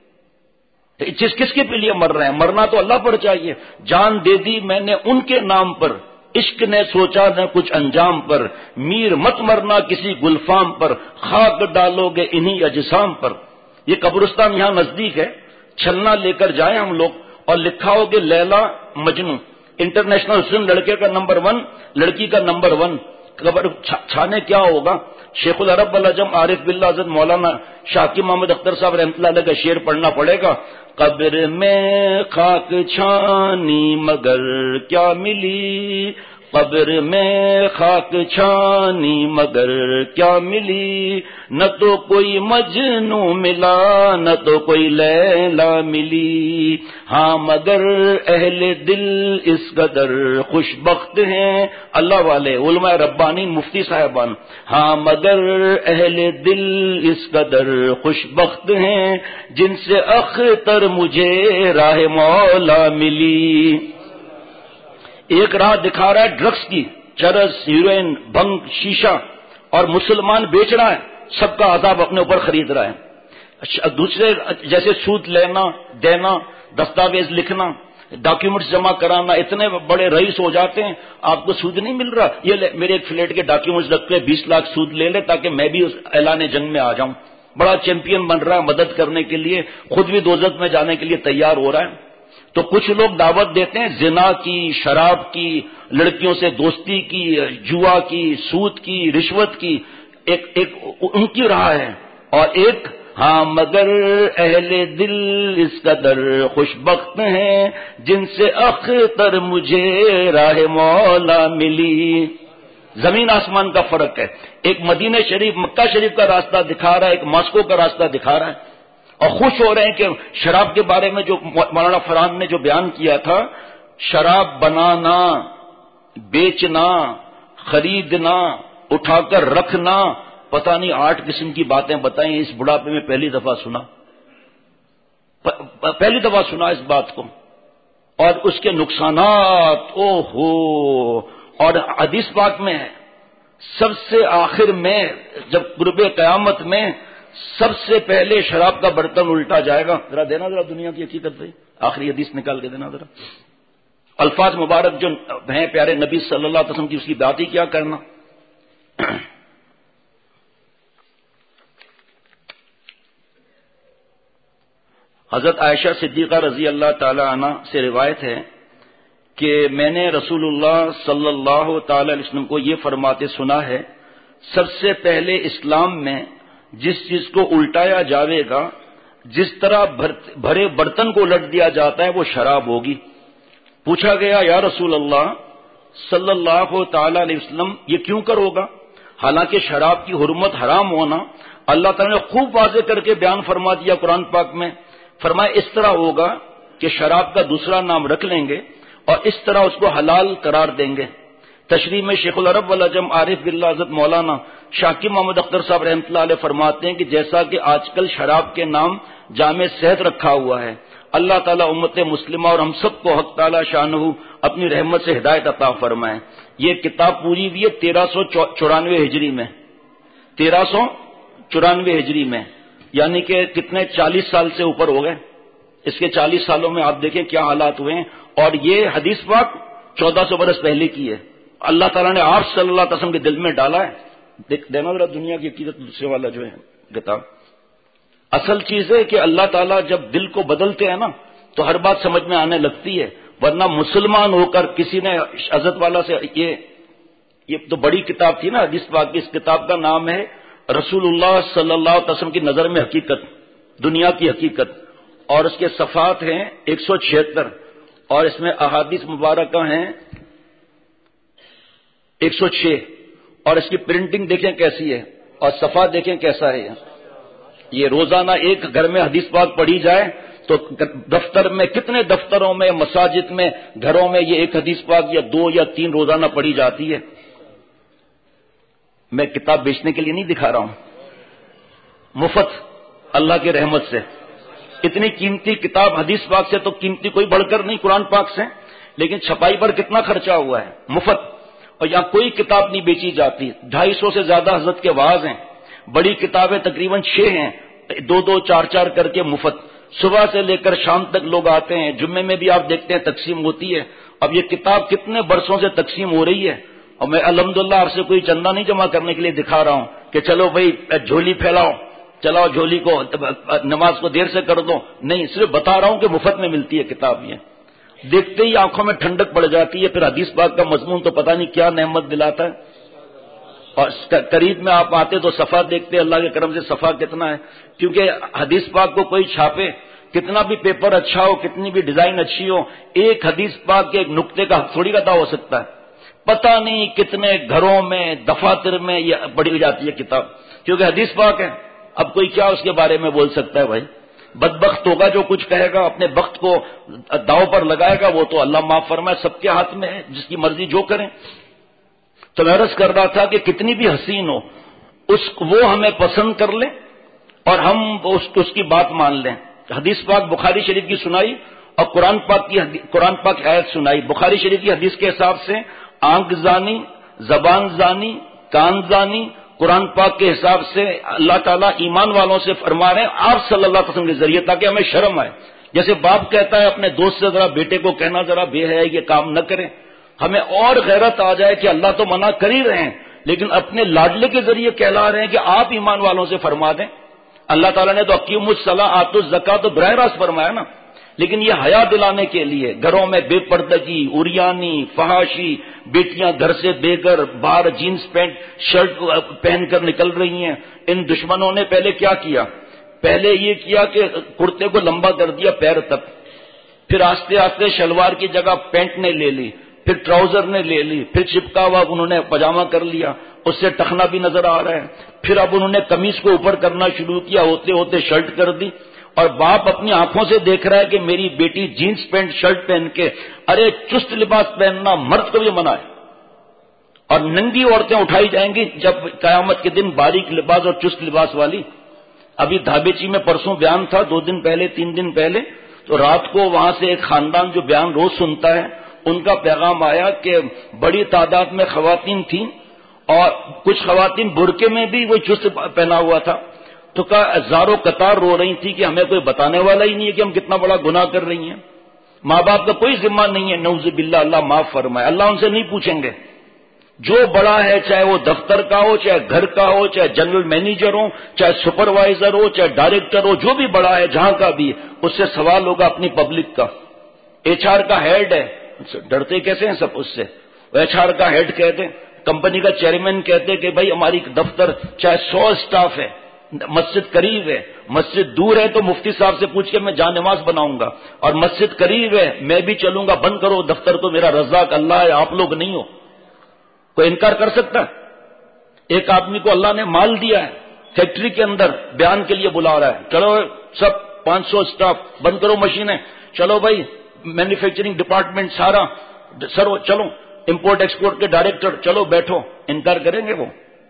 جس کس کے لیے مر رہے ہیں؟ مرنا تو اللہ پر چاہیے۔ جان دے دی میں نے ان کے نام پر، عشق نے سوچا نہ کچھ انجام پر، میر مت مرنا کسی گلفام پر، خاک ڈالو گے انہی اجسام پر۔ یہ قبرستان یہاں نزدیک ہے، چھلنا لے کر جائیں ہم لوگ اور لکھا ہوگے لیلا مجنوں، انٹرنیشنل حسن، لڑکے کا نمبر ون، لڑکی کا نمبر ون۔ قبر چھانے کیا ہوگا؟ شیخ العرب والعجم عارف باللہ حضرت مولانا شاکی محمد اختر صاحب رحمۃ اللہ علیہ کا شعر پڑھنا پڑے گا۔ قبر میں خاک چھانی مگر کیا ملی، قبر میں خاک چھانی مگر کیا ملی، نہ تو کوئی مجنو ملا نہ تو کوئی لیلا ملی، ہاں مگر اہل دل اس قدر خوش بخت ہیں، اللہ والے علماء ربانی مفتی صاحبان، ہاں مگر اہل دل اس قدر خوش بخت ہیں، جن سے اختر مجھے راہ مولا ملی۔ ایک راہ دکھا رہا ہے ڈرگس کی، چرس، ہیروئن، بھنگ، شیشہ، اور مسلمان بیچ رہا ہے، سب کا عذاب اپنے اوپر خرید رہا ہے۔ دوسرے جیسے سود لینا دینا، دستاویز لکھنا، ڈاکیومنٹس جمع کرانا، اتنے بڑے رئیس ہو جاتے ہیں آپ کو سود نہیں مل رہا، یہ لے میرے ایک فلیٹ کے ڈاکیومنٹس رکھ کے بیس لاکھ سود لے لے تاکہ میں بھی اس اعلان جنگ میں آ جاؤں۔ بڑا چیمپئن بن رہا ہے مدد کرنے کے لیے، خود بھی دوزخ میں جانے کے لیے تیار ہو رہا ہے۔ تو کچھ لوگ دعوت دیتے ہیں زنا کی، شراب کی، لڑکیوں سے دوستی کی، جوا کی، سود کی، رشوت کی، ایک ایک ان کی راہ ہے، اور ایک ہاں مگر اہل دل اس قدر خوش بخت ہیں، جن سے اختر مجھے راہ مولا ملی۔ زمین آسمان کا فرق ہے، ایک مدینہ شریف مکہ شریف کا راستہ دکھا رہا ہے، ایک ماسکو کا راستہ دکھا رہا ہے، اور خوش ہو رہے ہیں کہ شراب کے بارے میں جو مولانا فرحان نے جو بیان کیا تھا، شراب بنانا، بیچنا، خریدنا، اٹھا کر رکھنا، پتہ نہیں آٹھ قسم کی باتیں بتائیں، اس بڑھاپے میں پہلی دفعہ سنا پہلی دفعہ سنا اس بات کو، اور اس کے نقصانات او ہو، اور حدیث پاک میں ہے سب سے آخر میں جب قرب قیامت میں سب سے پہلے شراب کا برتن الٹا جائے گا۔ ذرا دینا ذرا دنیا کی حقیقت بھائی، آخری حدیث نکال کے دینا ذرا، الفاظ مبارک جو ہیں پیارے نبی صلی اللہ علیہ وسلم کی، اس کی بات ہی کیا کرنا۔ حضرت عائشہ صدیقہ رضی اللہ تعالی عنہ سے روایت ہے کہ میں نے رسول اللہ صلی اللہ تعالی علیہ وسلم کو یہ فرماتے سنا ہے، سب سے پہلے اسلام میں جس چیز کو الٹایا جاوے گا، جس طرح بھرے برتن کو الٹ دیا جاتا ہے، وہ شراب ہوگی۔ پوچھا گیا یا رسول اللہ صلی اللہ تعالی علیہ وسلم یہ کیوں کر ہوگا؟ حالانکہ شراب کی حرمت حرام ہونا اللہ تعالیٰ نے خوب واضح کر کے بیان فرما دیا قرآن پاک میں۔ فرمایا اس طرح ہوگا کہ شراب کا دوسرا نام رکھ لیں گے اور اس طرح اس کو حلال قرار دیں گے۔ تشریح میں شیخ العرب والعجم عارف باللہ حضرت مولانا شاکر محمد اختر صاحب رحمۃ اللہ علیہ فرماتے ہیں کہ جیسا کہ آج کل شراب کے نام جامع صحت رکھا ہوا ہے، اللہ تعالیٰ امت مسلمہ اور ہم سب کو حق تعالیٰ شانہ اپنی رحمت سے ہدایت عطا فرمائے۔ یہ کتاب پوری ہوئی ہے تیرہ سو چورانوے ہجری میں، تیرہ سو چورانوے ہجری میں، یعنی کہ کتنے چالیس سال سے اوپر ہو گئے۔ اس کے چالیس سالوں میں آپ دیکھیں کیا حالات ہوئے ہیں، اور یہ حدیث پاک چودہ سو برس پہلے کی ہے، اللہ تعالیٰ نے آپ صلی اللہ علیہ وسلم کے دل میں ڈالا ہے۔ دینا ذرا دنیا کی عقیدت دوسرے والا جو ہے کتاب، اصل چیز ہے کہ اللہ تعالیٰ جب دل کو بدلتے ہیں نا تو ہر بات سمجھ میں آنے لگتی ہے، ورنہ مسلمان ہو کر کسی نے حضرت والا سے یہ یہ تو بڑی کتاب تھی نا حدیث پاک کی، اس کتاب کا نام ہے رسول اللہ صلی اللہ علیہ وسلم کی نظر میں حقیقت، دنیا کی حقیقت، اور اس کے صفحات ہیں ایک سو چھہتر، اور اس میں احادیث مبارکہ ہیں ایک سو چھ، اور اس کی پرنٹنگ دیکھیں کیسی ہے اور صفحہ دیکھیں کیسا ہے۔ یہ روزانہ ایک گھر میں حدیث پاک پڑھی جائے تو دفتر میں کتنے دفتروں میں، مساجد میں، گھروں میں یہ ایک حدیث پاک یا دو یا تین روزانہ پڑھی جاتی ہے۔ میں کتاب بیچنے کے لیے نہیں دکھا رہا ہوں، مفت اللہ کی رحمت سے اتنی قیمتی کتاب حدیث پاک سے تو قیمتی کوئی بڑھ کر نہیں قرآن پاک سے، لیکن چھپائی پر کتنا خرچہ ہوا ہے، مفت۔ اور یہاں کوئی کتاب نہیں بیچی جاتی، ڈھائی سو سے زیادہ حضرت کے وعظ ہیں، بڑی کتابیں تقریباً چھ ہیں، دو دو چار چار کر کے مفت، صبح سے لے کر شام تک لوگ آتے ہیں، جمعے میں بھی آپ دیکھتے ہیں تقسیم ہوتی ہے۔ اب یہ کتاب کتنے برسوں سے تقسیم ہو رہی ہے، اور میں الحمدللہ آپ سے کوئی چندہ نہیں جمع کرنے کے لیے دکھا رہا ہوں کہ چلو بھائی جھولی پھیلاؤ، چلاؤ جھولی کو، نماز کو دیر سے کر دو، نہیں، صرف بتا رہا ہوں کہ مفت میں ملتی ہے کتاب۔ یہ دیکھتے ہی آنکھوں میں ٹھنڈک پڑ جاتی ہے، پھر حدیث پاک کا مضمون تو پتہ نہیں کیا نعمت دلاتا ہے، اور قریب میں آپ آتے تو صفحہ دیکھتے، اللہ کے کرم سے صفحہ کتنا ہے، کیونکہ حدیث پاک کو کوئی چھاپے، کتنا بھی پیپر اچھا ہو، کتنی بھی ڈیزائن اچھی ہو، ایک حدیث پاک کے ایک نقطے کا حق تھوڑی ادا ہو سکتا ہے۔ پتہ نہیں کتنے گھروں میں، دفاتر میں یہ پڑھی جاتی ہے کتاب، کیونکہ حدیث پاک ہے۔ اب کوئی کیا اس کے بارے میں بول سکتا ہے؟ بھائی بدبخت ہوگا جو کچھ کہے گا، اپنے بخت کو داؤ پر لگائے گا، وہ تو اللہ معاف فرمائے، سب کے ہاتھ میں ہے، جس کی مرضی جو کریں۔ تو میں عرض کر رہا تھا کہ کتنی بھی حسین ہو، اس وہ ہمیں پسند کر لیں اور ہم اس, اس کی بات مان لیں۔ حدیث پاک بخاری شریف کی سنائی اور قرآن پاک کی قرآن پاک آیت سنائی۔ بخاری شریف کی حدیث کے حساب سے آنکھ زانی، زبان زانی، کان زانی، قرآن پاک کے حساب سے اللہ تعالیٰ ایمان والوں سے فرما رہے ہیں آپ صلی اللہ علیہ وسلم کے ذریعے، تاکہ ہمیں شرم آئے۔ جیسے باپ کہتا ہے اپنے دوست سے ذرا بیٹے کو کہنا ذرا بے حیائی یہ کام نہ کریں، ہمیں اور غیرت آ جائے کہ اللہ تو منع کر ہی رہے ہیں، لیکن اپنے لاڈلے کے ذریعے کہلا رہے ہیں کہ آپ ایمان والوں سے فرما دیں۔ اللہ تعالیٰ نے تو اقیموا الصلاۃ آتوا الزکوٰۃ تو براہ راست فرمایا نا، لیکن یہ حیا دلانے کے لیے گھروں میں بے پردگی، عریانی، فحاشی، بیٹیاں گھر سے بے گھر باہر جینز پینٹ شرٹ پہن کر نکل رہی ہیں۔ ان دشمنوں نے پہلے کیا کیا؟ پہلے یہ کیا کہ کرتے کو لمبا کر دیا پیر تک، پھر آہستہ آہستہ شلوار کی جگہ پینٹ نے لے لی، پھر ٹراؤزر نے لے لی، پھر چپکا ہوا انہوں نے پاجامہ کر لیا، اس سے ٹخنا بھی نظر آ رہا ہے، پھر اب انہوں نے قمیص کو اوپر کرنا شروع کیا، ہوتے ہوتے شرٹ کر دی، اور باپ اپنی آنکھوں سے دیکھ رہا ہے کہ میری بیٹی جینز پینٹ شرٹ پہن کے، ارے چست لباس پہننا مرد کو بھی منع ہے، اور ننگی عورتیں اٹھائی جائیں گی جب قیامت کے دن باریک لباس اور چست لباس والی۔ ابھی دھابیچی میں پرسوں بیان تھا، دو دن پہلے تین دن پہلے، تو رات کو وہاں سے ایک خاندان جو بیان روز سنتا ہے، ان کا پیغام آیا کہ بڑی تعداد میں خواتین تھیں اور کچھ خواتین برقعے میں بھی وہ چست پہنا ہوا تھا، تو کہا ہزاروں قطار رو رہی تھی کہ ہمیں کوئی بتانے والا ہی نہیں ہے کہ ہم کتنا بڑا گناہ کر رہی ہیں۔ ماں باپ کا کوئی ذمہ نہیں ہے، نعوذ باللہ، اللہ معاف فرمائے، اللہ ان سے نہیں پوچھیں گے۔ جو بڑا ہے، چاہے وہ دفتر کا ہو، چاہے گھر کا ہو، چاہے جنرل مینیجر ہو، چاہے سپروائزر ہو، چاہے ڈائریکٹر ہو، جو بھی بڑا ہے جہاں کا بھی، اس سے سوال ہوگا اپنی پبلک کا۔ ایچ آر کا ہیڈ ہے، ڈرتے کیسے ہیں سب اس سے؟ ایچ آر کا ہیڈ کہتے، کمپنی کا چیئرمین کہتے کہ بھائی ہماری دفتر چاہے سو اسٹاف ہے، مسجد قریب ہے، مسجد دور ہے تو مفتی صاحب سے پوچھ کے میں جان نماز بناؤں گا، اور مسجد قریب ہے میں بھی چلوں گا، بند کرو دفتر تو میرا رزاق اللہ ہے، آپ لوگ نہیں ہو۔ کوئی انکار کر سکتا ہے؟ ایک آدمی کو اللہ نے مال دیا ہے، فیکٹری کے اندر بیان کے لیے بلا رہا ہے، چلو سب پانچ سو اسٹاف بند کرو مشینیں، چلو بھائی مینوفیکچرنگ ڈپارٹمنٹ سارا سر چلو، امپورٹ ایکسپورٹ کے ڈائریکٹر چلو بیٹھو، انکار کریں گے وہ؟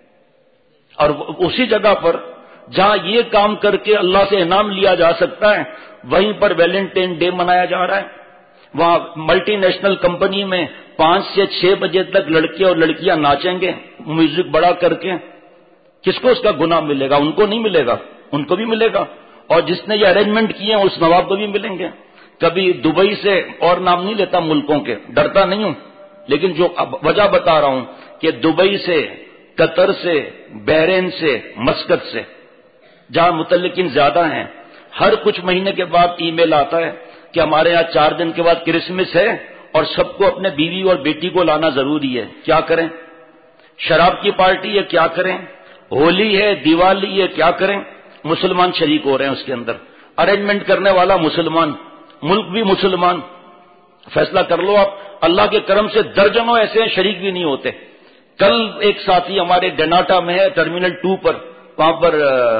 اور اسی جگہ پر جہاں یہ کام کر کے اللہ سے انعام لیا جا سکتا ہے وہیں پر ویلنٹائن ڈے منایا جا رہا ہے۔ وہاں ملٹی نیشنل کمپنی میں پانچ سے چھ بجے تک لڑکے اور لڑکیاں ناچیں گے میوزک بڑا کر کے، کس کو اس کا گناہ ملے گا؟ ان کو نہیں ملے گا، ان کو بھی ملے گا، اور جس نے یہ ارینجمنٹ کیے ہیں اس نواب کو بھی ملیں گے۔ کبھی دبئی سے، اور نام نہیں لیتا ملکوں کے، ڈرتا نہیں ہوں، لیکن جو وجہ بتا رہا ہوں کہ دبئی سے، قطر سے، بحرین سے، مسقط سے، جہاں متعلقین زیادہ ہیں، ہر کچھ مہینے کے بعد ای میل آتا ہے کہ ہمارے یہاں چار دن کے بعد کرسمس ہے اور سب کو اپنے بیوی اور بیٹی کو لانا ضروری ہے۔ کیا کریں؟ شراب کی پارٹی ہے، کیا کریں؟ ہولی ہے، دیوالی ہے، کیا کریں؟ مسلمان شریک ہو رہے ہیں اس کے اندر، ارینجمنٹ کرنے والا مسلمان، ملک بھی مسلمان۔ فیصلہ کر لو آپ، اللہ کے کرم سے درجنوں ایسے ہیں شریک بھی نہیں ہوتے۔ کل ایک ساتھی ہمارے ڈناٹا میں ہے، ٹرمینل ٹو پر، وہاں پر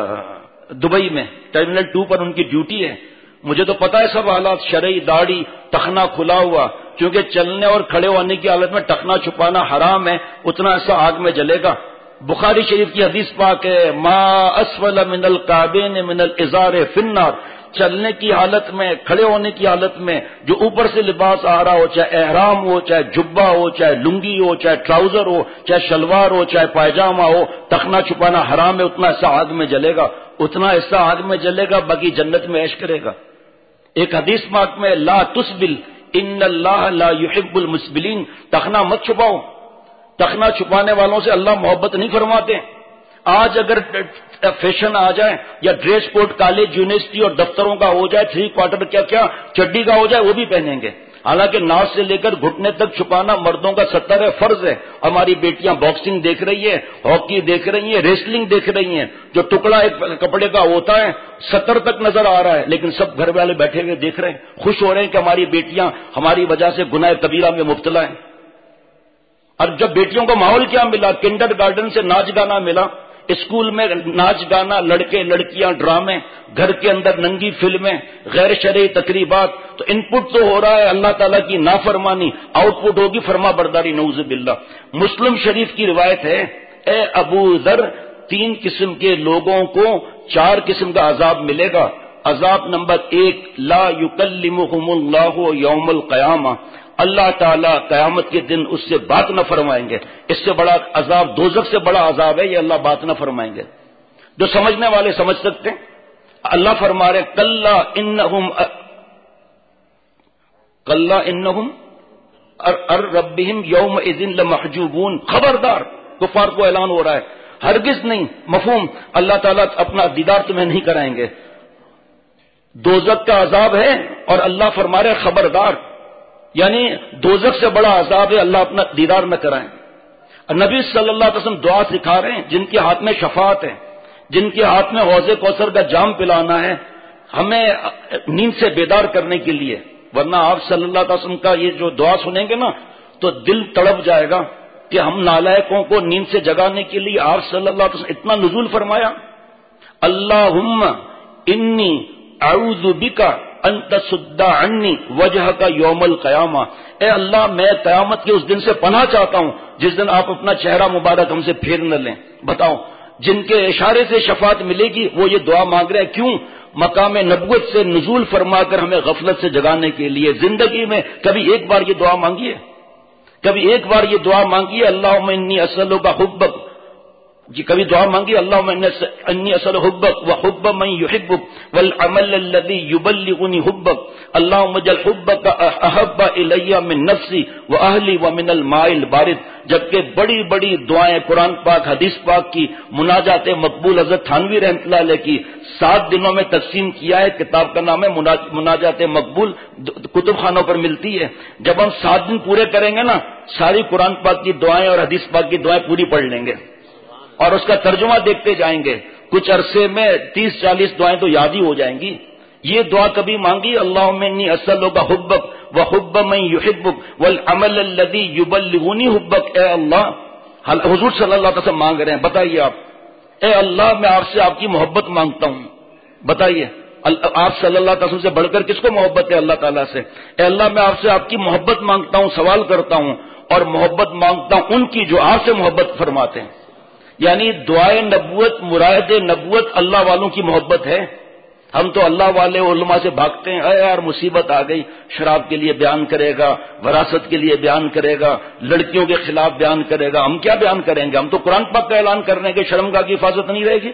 دبئی میں ٹرمینل ٹو پر ان کی ڈیوٹی ہے۔ مجھے تو پتا ہے سب حالات، شرعی، داڑھی، ٹخنا کھلا ہوا، کیونکہ چلنے اور کھڑے ہونے کی حالت میں ٹخنا چھپانا حرام ہے، اتنا ایسا آگ میں جلے گا۔ بخاری شریف کی حدیث پاک ہے، ما اسفل من الکعبین من الازار فی النار، چلنے کی حالت میں، کھڑے ہونے کی حالت میں جو اوپر سے لباس آ رہا ہو، چاہے احرام ہو، چاہے جبہ ہو، چاہے لنگی ہو، چاہے ٹراؤزر ہو، چاہے شلوار ہو، چاہے پائجامہ ہو، ٹخنا چھپانا حرام ہے، اتنا ایسا آگ میں جلے گا، اتنا ایسا آگ میں جلے گا، باقی جنت میں عیش کرے گا۔ ایک حدیث پاک میں لا تسبل ان اللہ لا يحب المسبلین، ٹخنا مت چھپاؤ، ٹخنا چھپانے والوں سے اللہ محبت نہیں فرماتے۔ آج اگر فیشن آ جائے یا ڈریس کوڈ کالج، یونیورسٹی اور دفتروں کا ہو جائے، تھری کوارٹر کیا کیا چڈی کا ہو جائے، وہ بھی پہنیں گے، حالانکہ ناس سے لے کر گھٹنے تک چھپانا مردوں کا ستر ہے، فرض ہے۔ ہماری بیٹیاں باکسنگ دیکھ رہی ہیں، ہاکی دیکھ رہی ہیں، ریسلنگ دیکھ رہی ہیں، جو ٹکڑا ایک کپڑے کا ہوتا ہے ستر تک نظر آ رہا ہے، لیکن سب گھر والے بیٹھے ہوئے دیکھ رہے ہیں، خوش ہو رہے ہیں کہ ہماری بیٹیاں ہماری وجہ سے گناہ کبیرہ میں مبتلا ہیں۔ اور جب بیٹیوں کو ماحول کیا ملا، کنڈر گارڈن سے ناچ گانا ملا، اسکول میں ناچ گانا، لڑکے لڑکیاں ڈرامے، گھر کے اندر ننگی فلمیں، غیر شرعی تقریبات، تو ان پٹ تو ہو رہا ہے اللہ تعالیٰ کی نافرمانی، آؤٹ پٹ ہوگی فرما برداری، نعوذ باللہ۔ مسلم شریف کی روایت ہے، اے ابو ذر، تین قسم کے لوگوں کو چار قسم کا عذاب ملے گا۔ عذاب نمبر ایک، لا یکلمہم اللہ یوم القیامہ، اللہ تعالیٰ قیامت کے دن اس سے بات نہ فرمائیں گے۔ اس سے بڑا عذاب، دوزخ سے بڑا عذاب ہے یہ، اللہ بات نہ فرمائیں گے۔ جو سمجھنے والے سمجھ سکتے ہیں، اللہ فرما رہے کلا انہم کلا انہم ربہم یومئذ لمحجوبون، خبردار، کفار کو اعلان ہو رہا ہے، ہرگز نہیں، مفہوم، اللہ تعالیٰ اپنا دیدار تمہیں نہیں کرائیں گے۔ دوزخ کا عذاب ہے اور اللہ فرما رہے خبردار، یعنی دوزخ سے بڑا عذاب ہے اللہ اپنا دیدار نہ کرائیں۔ نبی صلی اللہ علیہ وسلم دعا سکھا رہے ہیں، جن کے ہاتھ میں شفاعت ہے، جن کے ہاتھ میں حوض کوثر کا جام پلانا ہے، ہمیں نیند سے بیدار کرنے کے لیے، ورنہ آپ صلی اللہ علیہ وسلم کا یہ جو دعا سنیں گے نا تو دل تڑپ جائے گا کہ ہم نالائقوں کو نیند سے جگانے کے لیے آپ صلی اللہ علیہ وسلم اتنا نزول فرمایا۔ اللہم انی اعوذ بک ان تصد عنی وجہک یوم القیامہ، اے اللہ میں قیامت کے اس دن سے پناہ چاہتا ہوں جس دن آپ اپنا چہرہ مبارک ہم سے پھیر نہ لیں۔ بتاؤ، جن کے اشارے سے شفاعت ملے گی وہ یہ دعا مانگ رہے ہیں، کیوں؟ مقام نبوت سے نزول فرما کر ہمیں غفلت سے جگانے کے لیے۔ زندگی میں کبھی ایک بار یہ دعا مانگیے، کبھی ایک بار یہ دعا مانگیے، اللہم انی اسألک حبک، جی کبھی دعا مانگی اللہم انی اسأل حبک وحب من یحبک والعمل الذی یبلغنی حبک، اللہم اجعل حبک احب الی من نفسی واہلی ومن الماء البارد۔ جبکہ بڑی بڑی دعائیں قرآن پاک، حدیث پاک کی، مناجات مقبول حضرت تھانوی رحمۃ اللہ علیہ کی، سات دنوں میں تقسیم کیا ہے. کتاب کا نام ہے مناجات مقبول, کتب خانوں پر ملتی ہے. جب ہم سات دن پورے کریں گے نا, ساری قرآن پاک کی دعائیں اور حدیث پاک کی دعائیں پوری پڑھ لیں گے اور اس کا ترجمہ دیکھتے جائیں گے. کچھ عرصے میں تیس چالیس دعائیں تو یاد ہی ہو جائیں گی. یہ دعا کبھی مانگی, اللہم انی اسألک حبک وحب من یحبک والعمل الذی یبلغنی حبک. اے اللہ, حضور صلی اللہ علیہ وسلم مانگ رہے ہیں, بتائیے آپ, اے اللہ میں آپ سے آپ کی محبت مانگتا ہوں. بتائیے آپ صلی اللہ علیہ وسلم سے بڑھ کر کس کو محبت ہے اللہ تعالیٰ سے؟ اے اللہ میں آپ سے آپ کی محبت مانگتا ہوں, سوال کرتا ہوں اور محبت مانگتا ہوں ان کی جو آپ سے محبت فرماتے ہیں. یعنی دعائے نبوت, مراد نبوت اللہ والوں کی محبت ہے. ہم تو اللہ والے علماء سے بھاگتے ہیں, اے یار مصیبت آ گئی, شراب کے لیے بیان کرے گا, وراثت کے لیے بیان کرے گا, لڑکیوں کے خلاف بیان کرے گا. ہم کیا بیان کریں گے؟ ہم تو قرآن پاک کا اعلان کرنے کے شرمگاہ کی حفاظت نہیں رہے گی.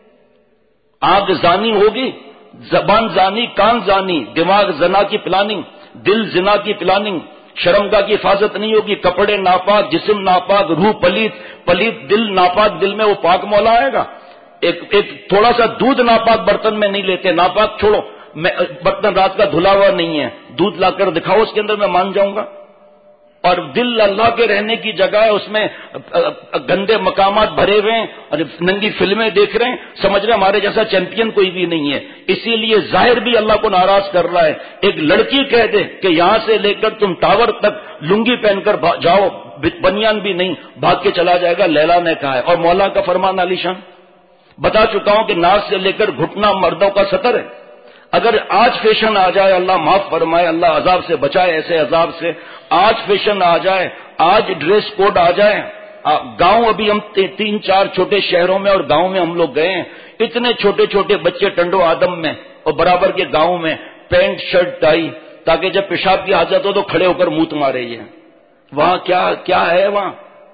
آنکھ زانی ہوگی, زبان زانی, کان زانی, دماغ زنا کی پلاننگ, دل زنا کی پلاننگ, شرمگاہ کی حفاظت نہیں ہوگی. کپڑے ناپاک, جسم ناپاک, روح پلیت, پلیت دل ناپاک, دل میں وہ پاک مولا آئے گا. ایک ایک تھوڑا سا دودھ ناپاک برتن میں نہیں لیتے, ناپاک چھوڑو, برتن رات کا دھلا ہوا نہیں ہے, دودھ لا کر دکھاؤ اس کے اندر, میں مان جاؤں گا. اور دل اللہ کے رہنے کی جگہ ہے, اس میں گندے مقامات بھرے ہوئے ہیں اور ننگی فلمیں دیکھ رہے ہیں, سمجھ رہے ہیں ہمارے جیسا چیمپئن کوئی بھی نہیں ہے. اسی لیے ظاہر بھی اللہ کو ناراض کر رہا ہے. ایک لڑکی کہہ دے کہ یہاں سے لے کر تم ٹاور تک لنگی پہن کر جاؤ, بنیان بھی نہیں, بھاگ کے چلا جائے گا. لیلا نے کہا ہے, اور مولا کا فرمان علی شان. بتا چکا ہوں کہ ناز سے لے کر گھٹنا مردوں کا سطر ہے. اگر آج فیشن آ جائے, اللہ معاف فرمائے, اللہ عذاب سے بچائے, ایسے عذاب سے, آج فیشن آ جائے, آج ڈریس کوڈ آ جائے. گاؤں ابھی ہم تین چار چھوٹے شہروں میں اور گاؤں میں ہم لوگ گئے ہیں, اتنے چھوٹے چھوٹے بچے ٹنڈو آدم میں اور برابر کے گاؤں میں پینٹ شرٹ ٹائی, تاکہ جب پیشاب کی حاجت ہو تو کھڑے ہو کر منہ مارے. یہ وہاں کیا کیا ہے وہاں.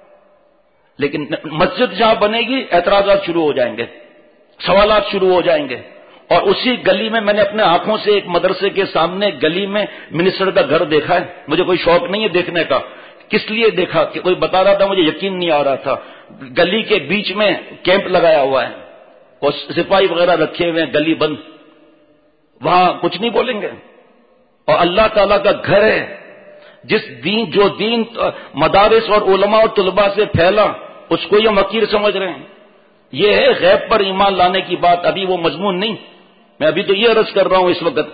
لیکن مسجد جہاں بنے گی اعتراضات شروع ہو جائیں گے, سوالات شروع ہو جائیں گے. اور اسی گلی میں میں نے اپنے آنکھوں سے ایک مدرسے کے سامنے گلی میں منسٹر کا گھر دیکھا ہے. مجھے کوئی شوق نہیں ہے دیکھنے کا, کس لیے دیکھا کہ کوئی بتا رہا تھا, مجھے یقین نہیں آ رہا تھا. گلی کے بیچ میں کیمپ لگایا ہوا ہے اور سپاہی وغیرہ رکھے ہوئے ہیں, گلی بند, وہاں کچھ نہیں بولیں گے. اور اللہ تعالیٰ کا گھر ہے. جس دین جو دین مدارس اور علماء اور طلباء سے پھیلا, اس کو یہ حقیر سمجھ رہے ہیں. یہ ہے غیب پر ایمان لانے کی بات, ابھی وہ مضمون نہیں. میں ابھی تو یہ عرض کر رہا ہوں اس وقت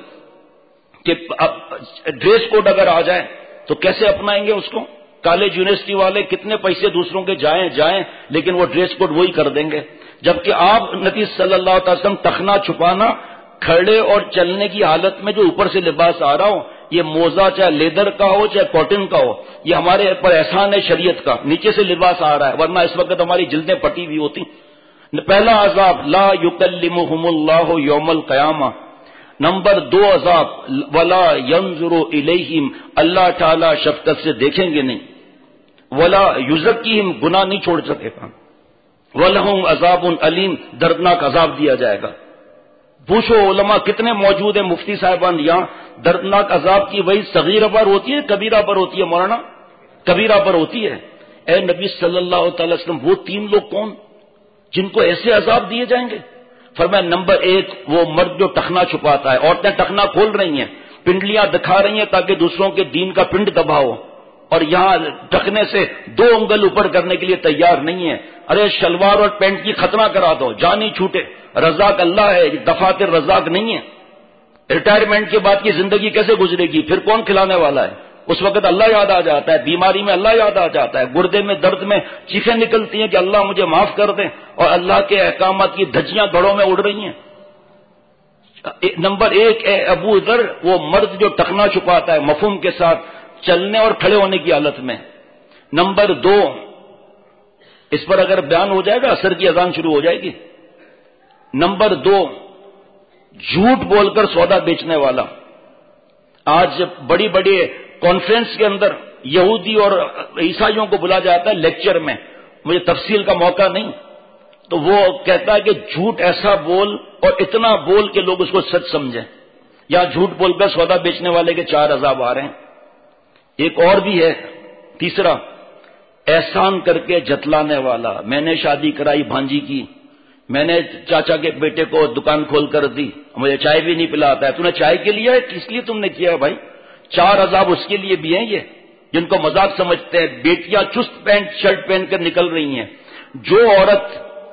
کہ ڈریس کوڈ اگر آ جائے تو کیسے اپنائیں گے اس کو. کالج یونیورسٹی والے کتنے پیسے دوسروں کے جائیں جائیں لیکن وہ ڈریس کوڈ وہی کر دیں گے. جبکہ آپ نبی صلی اللہ علیہ وسلم تخنا چھپانا, کھڑے اور چلنے کی حالت میں جو اوپر سے لباس آ رہا ہو, یہ موزہ چاہے لیدر کا ہو چاہے کاٹن کا ہو, یہ ہمارے پر احسان ہے شریعت کا. نیچے سے لباس آ رہا ہے, ورنہ اس وقت ہماری جلدیں پٹی ہوئی ہوتی. پہلا عذاب لا یکلمہم اللہ یوم القیامہ. نمبر دو عذاب ولا ینظر الیہم, اللہ تعالی شفقت سے دیکھیں گے نہیں. ولا یزکیہم, گناہ نہیں چھوڑ سکے گا. ولہم عذاب علیم, دردناک عذاب دیا جائے گا. پوچھو علماء کتنے موجود ہیں, مفتی صاحبان یہاں. دردناک عذاب کی وہی صغیرہ پر ہوتی ہے کبیرہ پر ہوتی ہے؟ مولانا کبیرہ پر ہوتی ہے. اے نبی صلی اللہ تعالی وسلم, وہ تین لوگ کون جن کو ایسے عذاب دیے جائیں گے؟ فرمایا نمبر ایک وہ مرد جو ٹخنا چھپاتا ہے. عورتیں ٹخنا کھول رہی ہیں, پنڈلیاں دکھا رہی ہیں تاکہ دوسروں کے دین کا پنڈ دباؤ, اور یہاں ٹخنے سے دو انگل اوپر کرنے کے لیے تیار نہیں ہے. ارے شلوار اور پینٹ کی ختنہ کرا دو, جان ہی چھوٹے. رزاق اللہ ہے, دفاتر رزاق نہیں ہے. ریٹائرمنٹ کے بعد کی زندگی کیسے گزرے گی؟ پھر کون کھلانے والا ہے؟ اس وقت اللہ یاد آ جاتا ہے, بیماری میں اللہ یاد آ جاتا ہے, گردے میں درد میں چیخیں نکلتی ہیں کہ اللہ مجھے معاف کر دیں, اور اللہ کے احکامات کی دھجیاں گھڑوں میں اڑ رہی ہیں. نمبر ایک ہے ابو ذر, وہ مرد جو ٹخنا چھپاتا ہے مفہوم کے ساتھ چلنے اور کھڑے ہونے کی حالت میں. نمبر دو, اس پر اگر بیان ہو جائے گا عصر کی اذان شروع ہو جائے گی. نمبر دو, جھوٹ بول کر سودا بیچنے والا. آج بڑی بڑی کانفرنس کے اندر یہودی اور عیسائیوں کو بلا جاتا ہے لیکچر میں, مجھے تفصیل کا موقع نہیں, تو وہ کہتا ہے کہ جھوٹ ایسا بول اور اتنا بول کہ لوگ اس کو سچ سمجھیں. یا جھوٹ بول کر سودا بیچنے والے کے چار عذاب آ رہے ہیں. ایک اور بھی ہے, تیسرا, احسان کر کے جتلانے والا. میں نے شادی کرائی بھانجی کی, میں نے چاچا کے بیٹے کو دکان کھول کر دی، مجھے چائے بھی نہیں پلاتا ہے، تو نے چائے کے لیے ہے کس لیے تم نے کیا ہے بھائی؟ چار عذاب اس کے لیے بھی ہیں یہ جن کو مذاق سمجھتے ہیں۔ بیٹیاں چست پینٹ شرٹ پہن کر نکل رہی ہیں، جو عورت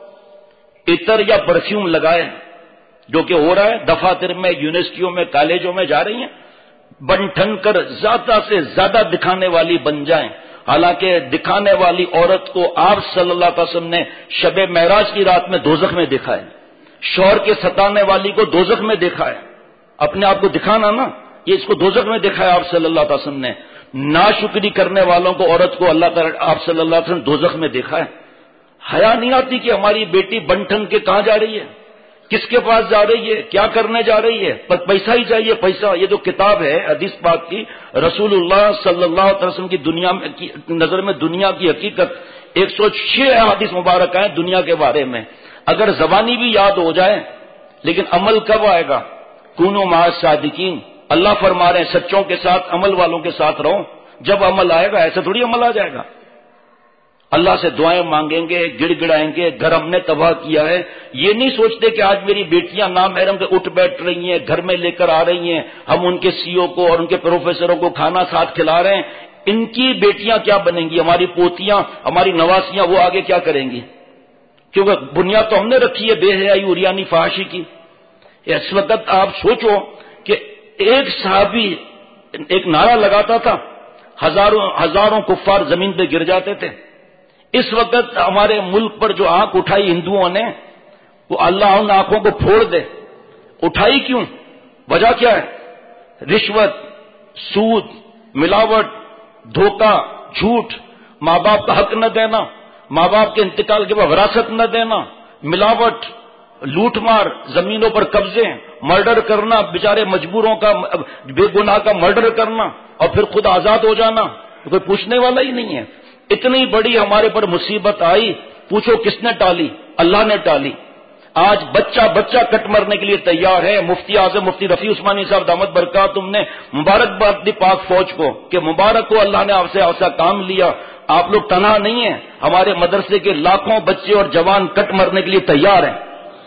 عطر یا پرفیوم لگائے، جو کہ ہو رہا ہے دفاتر میں، یونیورسٹیوں میں، کالجوں میں جا رہی ہیں، بن ٹھن کر زیادہ سے زیادہ دکھانے والی بن جائیں۔ حالانکہ دکھانے والی عورت کو آپ صلی اللہ علیہ وسلم نے شب معراج کی رات میں دوزخ میں دیکھا ہے، شوہر کے ستانے والی کو دوزخ میں دیکھا ہے۔ اپنے آپ کو دکھانا نا، یہ اس کو دوزخ میں دیکھا ہے آپ صلی اللہ علیہ وسلم نے۔ ناشکری کرنے والوں کو، عورت کو اللہ تعالیٰ آپ صلی اللہ علیہ وسلم دوزخ میں دیکھا ہے۔ حیا نہیں آتی کہ ہماری بیٹی بن ٹھن کے کہاں جا رہی ہے، کس کے پاس جا رہی ہے، کیا کرنے جا رہی ہے؟ پر پیسہ ہی چاہیے، پیسہ۔ یہ جو کتاب ہے حدیث پاک کی، رسول اللہ صلی اللہ علیہ وسلم کی دنیا میں کی نظر میں دنیا کی حقیقت، ایک سو چھ حدیث مبارکہ ہیں دنیا کے بارے میں۔ اگر زبانی بھی یاد ہو جائے لیکن عمل کب آئے گا؟ کونوا مع الصادقین، اللہ فرما رہے ہیں سچوں کے ساتھ، عمل والوں کے ساتھ رہو۔ جب عمل آئے گا، ایسے تھوڑی عمل آ جائے گا۔ اللہ سے دعائیں مانگیں گے، گڑ گڑائیں گے، گھر ہم نے تباہ کیا ہے، یہ نہیں سوچتے کہ آج میری بیٹیاں نامحرم کے اٹھ بیٹھ رہی ہیں، گھر میں لے کر آ رہی ہیں، ہم ان کے سی او کو اور ان کے پروفیسروں کو کھانا ساتھ کھلا رہے ہیں، ان کی بیٹیاں کیا بنیں گی، ہماری پوتیاں، ہماری نواسیاں، وہ آگے کیا کریں گی؟ کیونکہ بنیاد تو ہم نے رکھی ہے بے حیائی، عریانی، فحاشی کی۔ اس وقت آپ سوچو کہ ایک صحابی ایک نعرہ لگاتا تھا، ہزاروں ہزاروں کفار زمین پہ گر جاتے تھے۔ اس وقت ہمارے ملک پر جو آنکھ اٹھائی ہندوؤں نے، وہ اللہ ان آنکھوں کو پھوڑ دے۔ اٹھائی کیوں؟ وجہ کیا ہے؟ رشوت، سود، ملاوٹ، دھوکہ، جھوٹ، ماں باپ کا حق نہ دینا، ماں باپ کے انتقال کے بعد وراثت نہ دینا، ملاوٹ، لوٹ مار، زمینوں پر قبضے، مرڈر کرنا، بیچارے مجبوروں کا، بے گناہ کا مرڈر کرنا، اور پھر خود آزاد ہو جانا، کوئی پوچھنے والا ہی نہیں ہے۔ اتنی بڑی ہمارے پر مصیبت آئی، پوچھو کس نے ٹالی؟ اللہ نے ٹالی۔ آج بچہ بچہ کٹ مرنے کے لیے تیار ہے۔ مفتی اعظم مفتی رفیع عثمانی صاحب دامت برکاتہم نے مبارکباد دی پاک فوج کو کہ مبارک ہو، اللہ نے آپ سے ایسا کام لیا، آپ لوگ تنہا نہیں ہیں، ہمارے مدرسے کے لاکھوں بچے اور جوان کٹ مرنے کے لیے تیار ہیں۔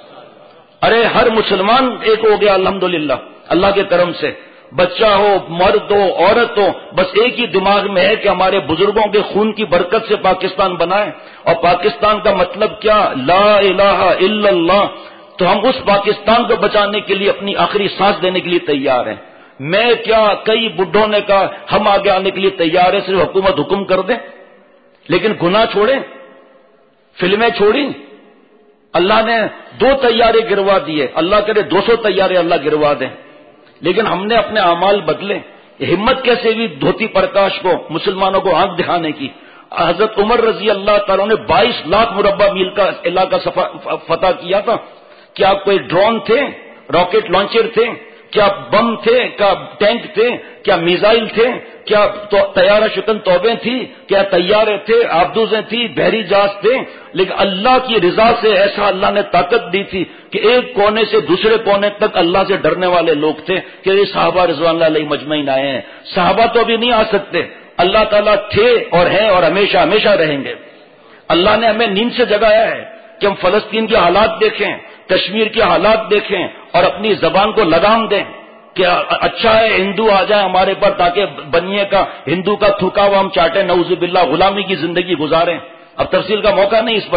ارے ہر مسلمان ایک ہو گیا الحمدللہ اللہ کے کرم سے، بچہ ہو، مرد ہو، عورت ہو، بس ایک ہی دماغ میں ہے کہ ہمارے بزرگوں کے خون کی برکت سے پاکستان بنا ہے۔ اور پاکستان کا مطلب کیا؟ لا الہ الا اللہ۔ تو ہم اس پاکستان کو بچانے کے لیے اپنی آخری سانس دینے کے لیے تیار ہیں۔ میں کیا، کئی بڈھوں نے کہا ہم آگے آنے کے لیے تیار ہے، صرف حکومت حکم کر دے، لیکن گناہ چھوڑیں، فلمیں چھوڑیں۔ اللہ نے دو طیارے گروا دیے، اللہ کرے دو سو طیارے اللہ گروا دیں، لیکن ہم نے اپنے اعمال بدلے۔ ہمت کیسے بھی دھوتی پرکاش کو، مسلمانوں کو آنکھ دکھانے کی؟ حضرت عمر رضی اللہ تعالیٰ نے بائیس لاکھ مربع میل کا علاقہ فتح کیا تھا۔ کیا کوئی ڈرون تھے، راکٹ لانچر تھے، کیا بم تھے، کیا ٹینک تھے، کیا میزائل تھے، کیا طیارہ شکن توبیں تھی، کیا طیارے تھے، آبدوزیں تھی، بحری جہاز تھے، لیکن اللہ کی رضا سے ایسا اللہ نے طاقت دی تھی کہ ایک کونے سے دوسرے کونے تک اللہ سے ڈرنے والے لوگ تھے کہ یہ صحابہ رضوان اللہ علیہ مجمعین آئے ہیں۔ صحابہ تو ابھی نہیں آ سکتے، اللہ تعالیٰ تھے اور ہیں اور ہمیشہ ہمیشہ رہیں گے۔ اللہ نے ہمیں نیند سے جگایا ہے کہ ہم فلسطین کے حالات دیکھیں، کشمیر کے حالات دیکھیں اور اپنی زبان کو لگام دیں کہ اچھا ہے ہندو آ جائیں ہمارے پر، تاکہ بنیے کا ہندو کا تھوکا ہوا ہم چاٹیں، نعوذ باللہ غلامی کی زندگی گزاریں۔ اب تفصیل کا موقع نہیں اس پر،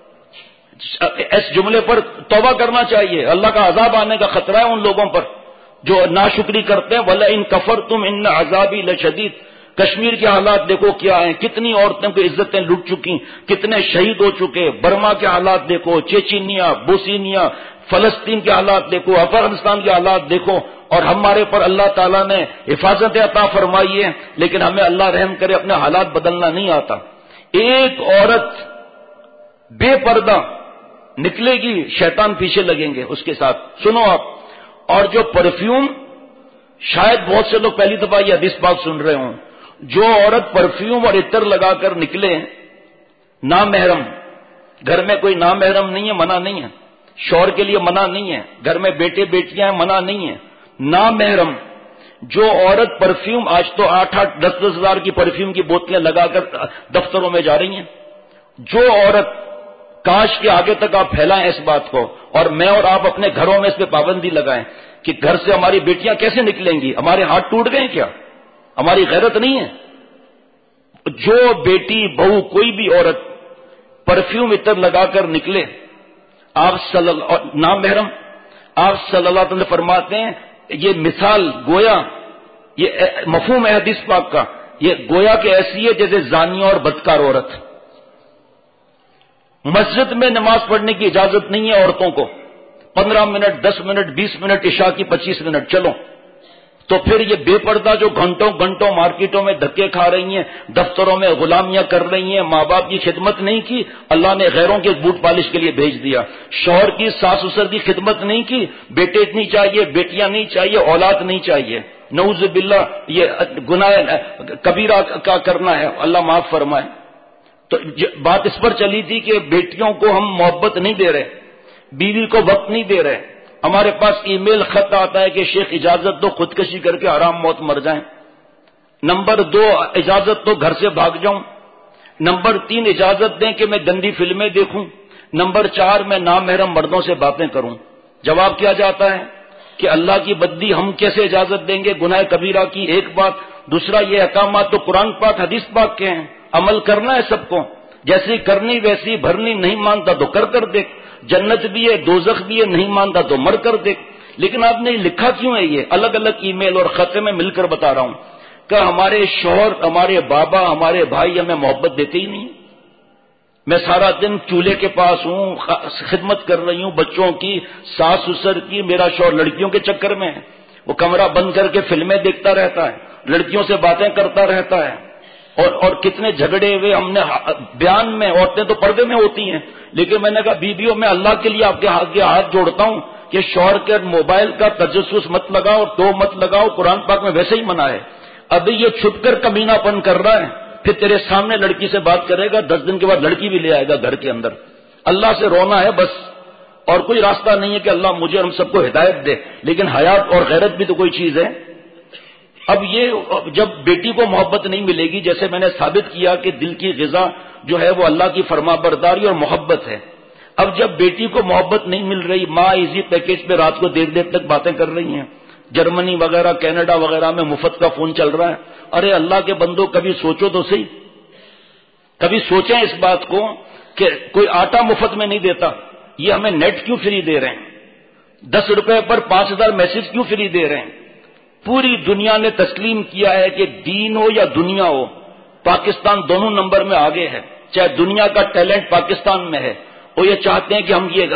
اس جملے پر توبہ کرنا چاہیے۔ اللہ کا عذاب آنے کا خطرہ ہے ان لوگوں پر جو ناشکری کرتے ہیں۔ وَلَئِن كَفَرْتُمْ إِنَّ عَذَابِي لَشَدِيدٌ۔ کشمیر کے حالات دیکھو کیا ہیں، کتنی عورتوں کی عزتیں لٹ چکی، کتنے شہید ہو چکے۔ برما کے حالات دیکھو، چیچینیا، بوسینیا، فلسطین کے حالات دیکھو، افغانستان کے حالات دیکھو، اور ہمارے پر اللہ تعالیٰ نے حفاظت عطا فرمائی ہے، لیکن ہمیں اللہ رحم کرے اپنے حالات بدلنا نہیں آتا۔ ایک عورت بے پردہ نکلے گی، شیطان پیچھے لگیں گے اس کے ساتھ۔ سنو آپ، اور جو پرفیوم، شاید بہت سے لوگ پہلی دفعہ یہ حدیث پاک سن رہے ہوں، جو عورت پرفیوم اور عطر لگا کر نکلے نامحرم، گھر میں کوئی نامحرم نہیں ہے، منع نہیں ہے، شوہر کے لیے منع نہیں ہے، گھر میں بیٹے بیٹیاں ہیں، منع نہیں ہے، نامحرم جو عورت پرفیوم، آج تو آٹھ آٹھ دس دس ہزار کی پرفیوم کی بوتلیں لگا کر دفتروں میں جا رہی ہیں، جو عورت کاش کے آگے تک آپ پھیلائیں اس بات کو، اور میں اور آپ اپنے گھروں میں اس پہ پابندی لگائیں کہ گھر سے ہماری بیٹیاں کیسے نکلیں گی؟ ہمارے ہاتھ ٹوٹ گئے کیا؟ ہماری غیرت نہیں ہے؟ جو بیٹی بہو کوئی بھی عورت پرفیوم عطر لگا کر نکلے، آپ صلی اللہ نام محرم آپ صلی اللہ علیہ وسلم فرماتے ہیں یہ مثال گویا، یہ مفہوم ہے حدیث پاک کا، یہ گویا کہ ایسی ہے جیسے زانیہ اور بدکار عورت۔ مسجد میں نماز پڑھنے کی اجازت نہیں ہے عورتوں کو، پندرہ منٹ دس منٹ بیس منٹ عشاء کی پچیس منٹ چلو، تو پھر یہ بے پردہ جو گھنٹوں گھنٹوں مارکیٹوں میں دھکے کھا رہی ہیں، دفتروں میں غلامیاں کر رہی ہیں، ماں باپ کی خدمت نہیں کی، اللہ نے غیروں کے بوٹ پالش کے لیے بھیج دیا، شوہر کی ساس سسر کی خدمت نہیں کی، بیٹے نہیں چاہیے، بیٹیاں نہیں چاہیے، اولاد نہیں چاہیے، نعوذ باللہ یہ گناہ کبیرہ کا کرنا ہے، اللہ معاف فرمائے۔ تو بات اس پر چلی تھی کہ بیٹیوں کو ہم محبت نہیں دے رہے، بیوی کو وقت نہیں دے رہے، ہمارے پاس ای میل خط آتا ہے کہ شیخ اجازت دو خودکشی کر کے حرام موت مر جائیں، نمبر دو اجازت دو گھر سے بھاگ جاؤں، نمبر تین اجازت دیں کہ میں گندی فلمیں دیکھوں، نمبر چار میں نامحرم مردوں سے باتیں کروں۔ جواب کیا جاتا ہے کہ اللہ کی بدی ہم کیسے اجازت دیں گے گناہ کبیرہ کی؟ ایک بات، دوسرا یہ احکامات تو قرآن پاک حدیث پاک کے ہیں، عمل کرنا ہے سب کو، جیسی کرنی ویسی بھرنی، نہیں مانتا تو کر کر دیکھ، جنت بھی ہے دوزخ بھی ہے، نہیں مانتا تو مر کر دیکھ۔ لیکن آپ نے لکھا کیوں ہے؟ یہ الگ الگ ای میل اور خط میں مل کر بتا رہا ہوں کہ ہمارے شوہر، ہمارے بابا، ہمارے بھائی ہمیں محبت دیتے ہی نہیں۔ میں سارا دن چولہے کے پاس ہوں، خدمت کر رہی ہوں بچوں کی، ساس سسر کی، میرا شوہر لڑکیوں کے چکر میں ہے، وہ کمرہ بند کر کے فلمیں دیکھتا رہتا ہے، لڑکیوں سے باتیں کرتا رہتا ہے، اور اور کتنے جھگڑے ہوئے ہم نے بیان میں، عورتیں تو پردے میں ہوتی ہیں، لیکن میں نے کہا بیویوں میں اللہ کے لیے آپ کے ہاتھ کے ہاتھ جوڑتا ہوں کہ شوہر کے موبائل کا تجسس مت لگاؤ، تو مت لگاؤ، قرآن پاک میں ویسے ہی منع ہے۔ ابھی یہ چھپ کر کمینہ پن کر رہا ہے، پھر تیرے سامنے لڑکی سے بات کرے گا، دس دن کے بعد لڑکی بھی لے آئے گا گھر کے اندر۔ اللہ سے رونا ہے بس، اور کوئی راستہ نہیں ہے کہ اللہ مجھے اور ہم سب کو ہدایت دے، لیکن حیات اور غیرت بھی تو کوئی چیز ہے۔ اب یہ جب بیٹی کو محبت نہیں ملے گی، جیسے میں نے ثابت کیا کہ دل کی غذا جو ہے وہ اللہ کی فرما برداری اور محبت ہے، اب جب بیٹی کو محبت نہیں مل رہی، ماں ایزی پیکج پہ رات کو دیر دیر تک باتیں کر رہی ہیں، جرمنی وغیرہ کینیڈا وغیرہ میں مفت کا فون چل رہا ہے، ارے اللہ کے بندو کبھی سوچو تو صحیح، کبھی سوچیں اس بات کو کہ کوئی آٹا مفت میں نہیں دیتا، یہ ہمیں نیٹ کیوں فری دے رہے ہیں؟ دس روپے پر پانچ ہزار میسج کیوں فری دے رہے ہیں؟ پوری دنیا نے تسلیم کیا ہے کہ دین ہو یا دنیا ہو، پاکستان دونوں نمبر میں آگے ہے، چاہے دنیا کا ٹیلنٹ پاکستان میں ہے، وہ یہ چاہتے ہیں کہ ہم یہ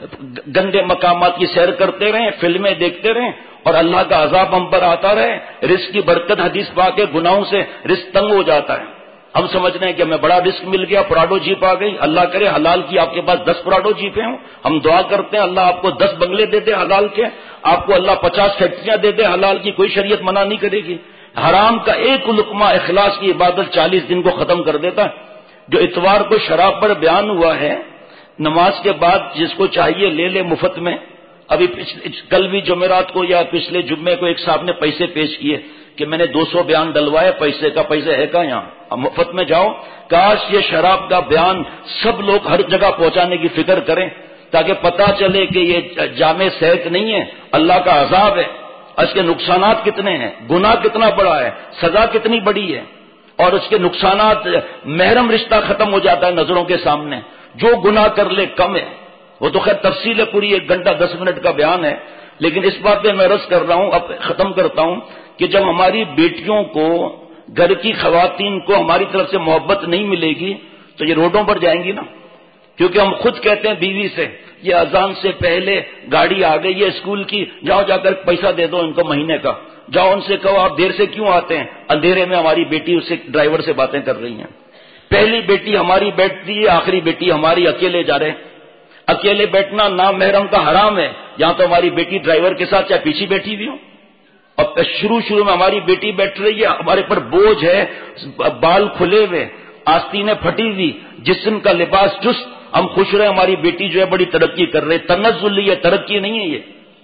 گندے مقامات کی سیر کرتے رہیں، فلمیں دیکھتے رہیں، اور اللہ کا عذاب ہم پر آتا رہے۔ رزق کی برکت حدیث پاک کے گناہوں سے رزق تنگ ہو جاتا ہے، ہم سمجھ رہے ہیں کہ ہمیں بڑا رزق مل گیا، پراڈو جیپ آ گئی، اللہ کرے حلال کی آپ کے پاس دس پراڈو جیپیں ہوں، ہم دعا کرتے ہیں اللہ آپ کو دس بنگلے دے دے حلال کے، آپ کو اللہ پچاس فیکٹریاں دے دے حلال کی، کوئی شریعت منع نہیں کرے گی۔ حرام کا ایک لقمہ اخلاص کی عبادت چالیس دن کو ختم کر دیتا ہے۔ جو اتوار کو شراب پر بیان ہوا ہے، نماز کے بعد جس کو چاہیے لے لے مفت میں، ابھی کل بھی جمعرات کو یا پچھلے جمعے کو ایک صاحب نے پیسے پیش کیے کہ میں نے دو سو بیان ڈلوائے، پیسے کا پیسے ہے کہاں یہاں، اب مفت میں جاؤ۔ کاش یہ شراب کا بیان سب لوگ ہر جگہ پہنچانے کی فکر کریں تاکہ پتہ چلے کہ یہ جامع صحت نہیں ہے، اللہ کا عذاب ہے، اس کے نقصانات کتنے ہیں، گناہ کتنا بڑا ہے، سزا کتنی بڑی ہے، اور اس کے نقصانات، محرم رشتہ ختم ہو جاتا ہے نظروں کے سامنے، جو گناہ کر لے کم ہے۔ وہ تو خیر تفصیل ہے، پوری ایک گھنٹہ دس منٹ کا بیان ہے، لیکن اس بات پہ میں رس کر رہا ہوں، اب ختم کرتا ہوں کہ جب ہماری بیٹیوں کو، گھر کی خواتین کو ہماری طرف سے محبت نہیں ملے گی تو یہ روڈوں پر جائیں گی نا، کیونکہ ہم خود کہتے ہیں بیوی سے، یہ اذان سے پہلے گاڑی آ گئی ہے اسکول کی، جاؤ جا کر پیسہ دے دو ان کو مہینے کا، جاؤ ان سے کہو آپ دیر سے کیوں آتے ہیں، اندھیرے میں ہماری بیٹی اس سے ڈرائیور سے باتیں کر رہی ہیں۔ پہلی بیٹی ہماری بیٹھتی ہے، آخری بیٹی ہماری اکیلے جا رہے ہیں، اکیلے بیٹھنا نامحرم کا حرام ہے، یہاں تو ہماری بیٹی ڈرائیور کے ساتھ چاہے پیچھے بیٹھی بھی ہو، اور شروع شروع میں ہماری بیٹی بیٹھ رہی ہے، ہمارے پر بوجھ ہے، بال کھلے ہوئے، آستینیں پھٹی ہوئی، جسم کا لباس چست، ہم خوش رہے ہماری بیٹی جو ہے بڑی ترقی کر رہے، تنزلی ہے، ترقی نہیں ہے، یہ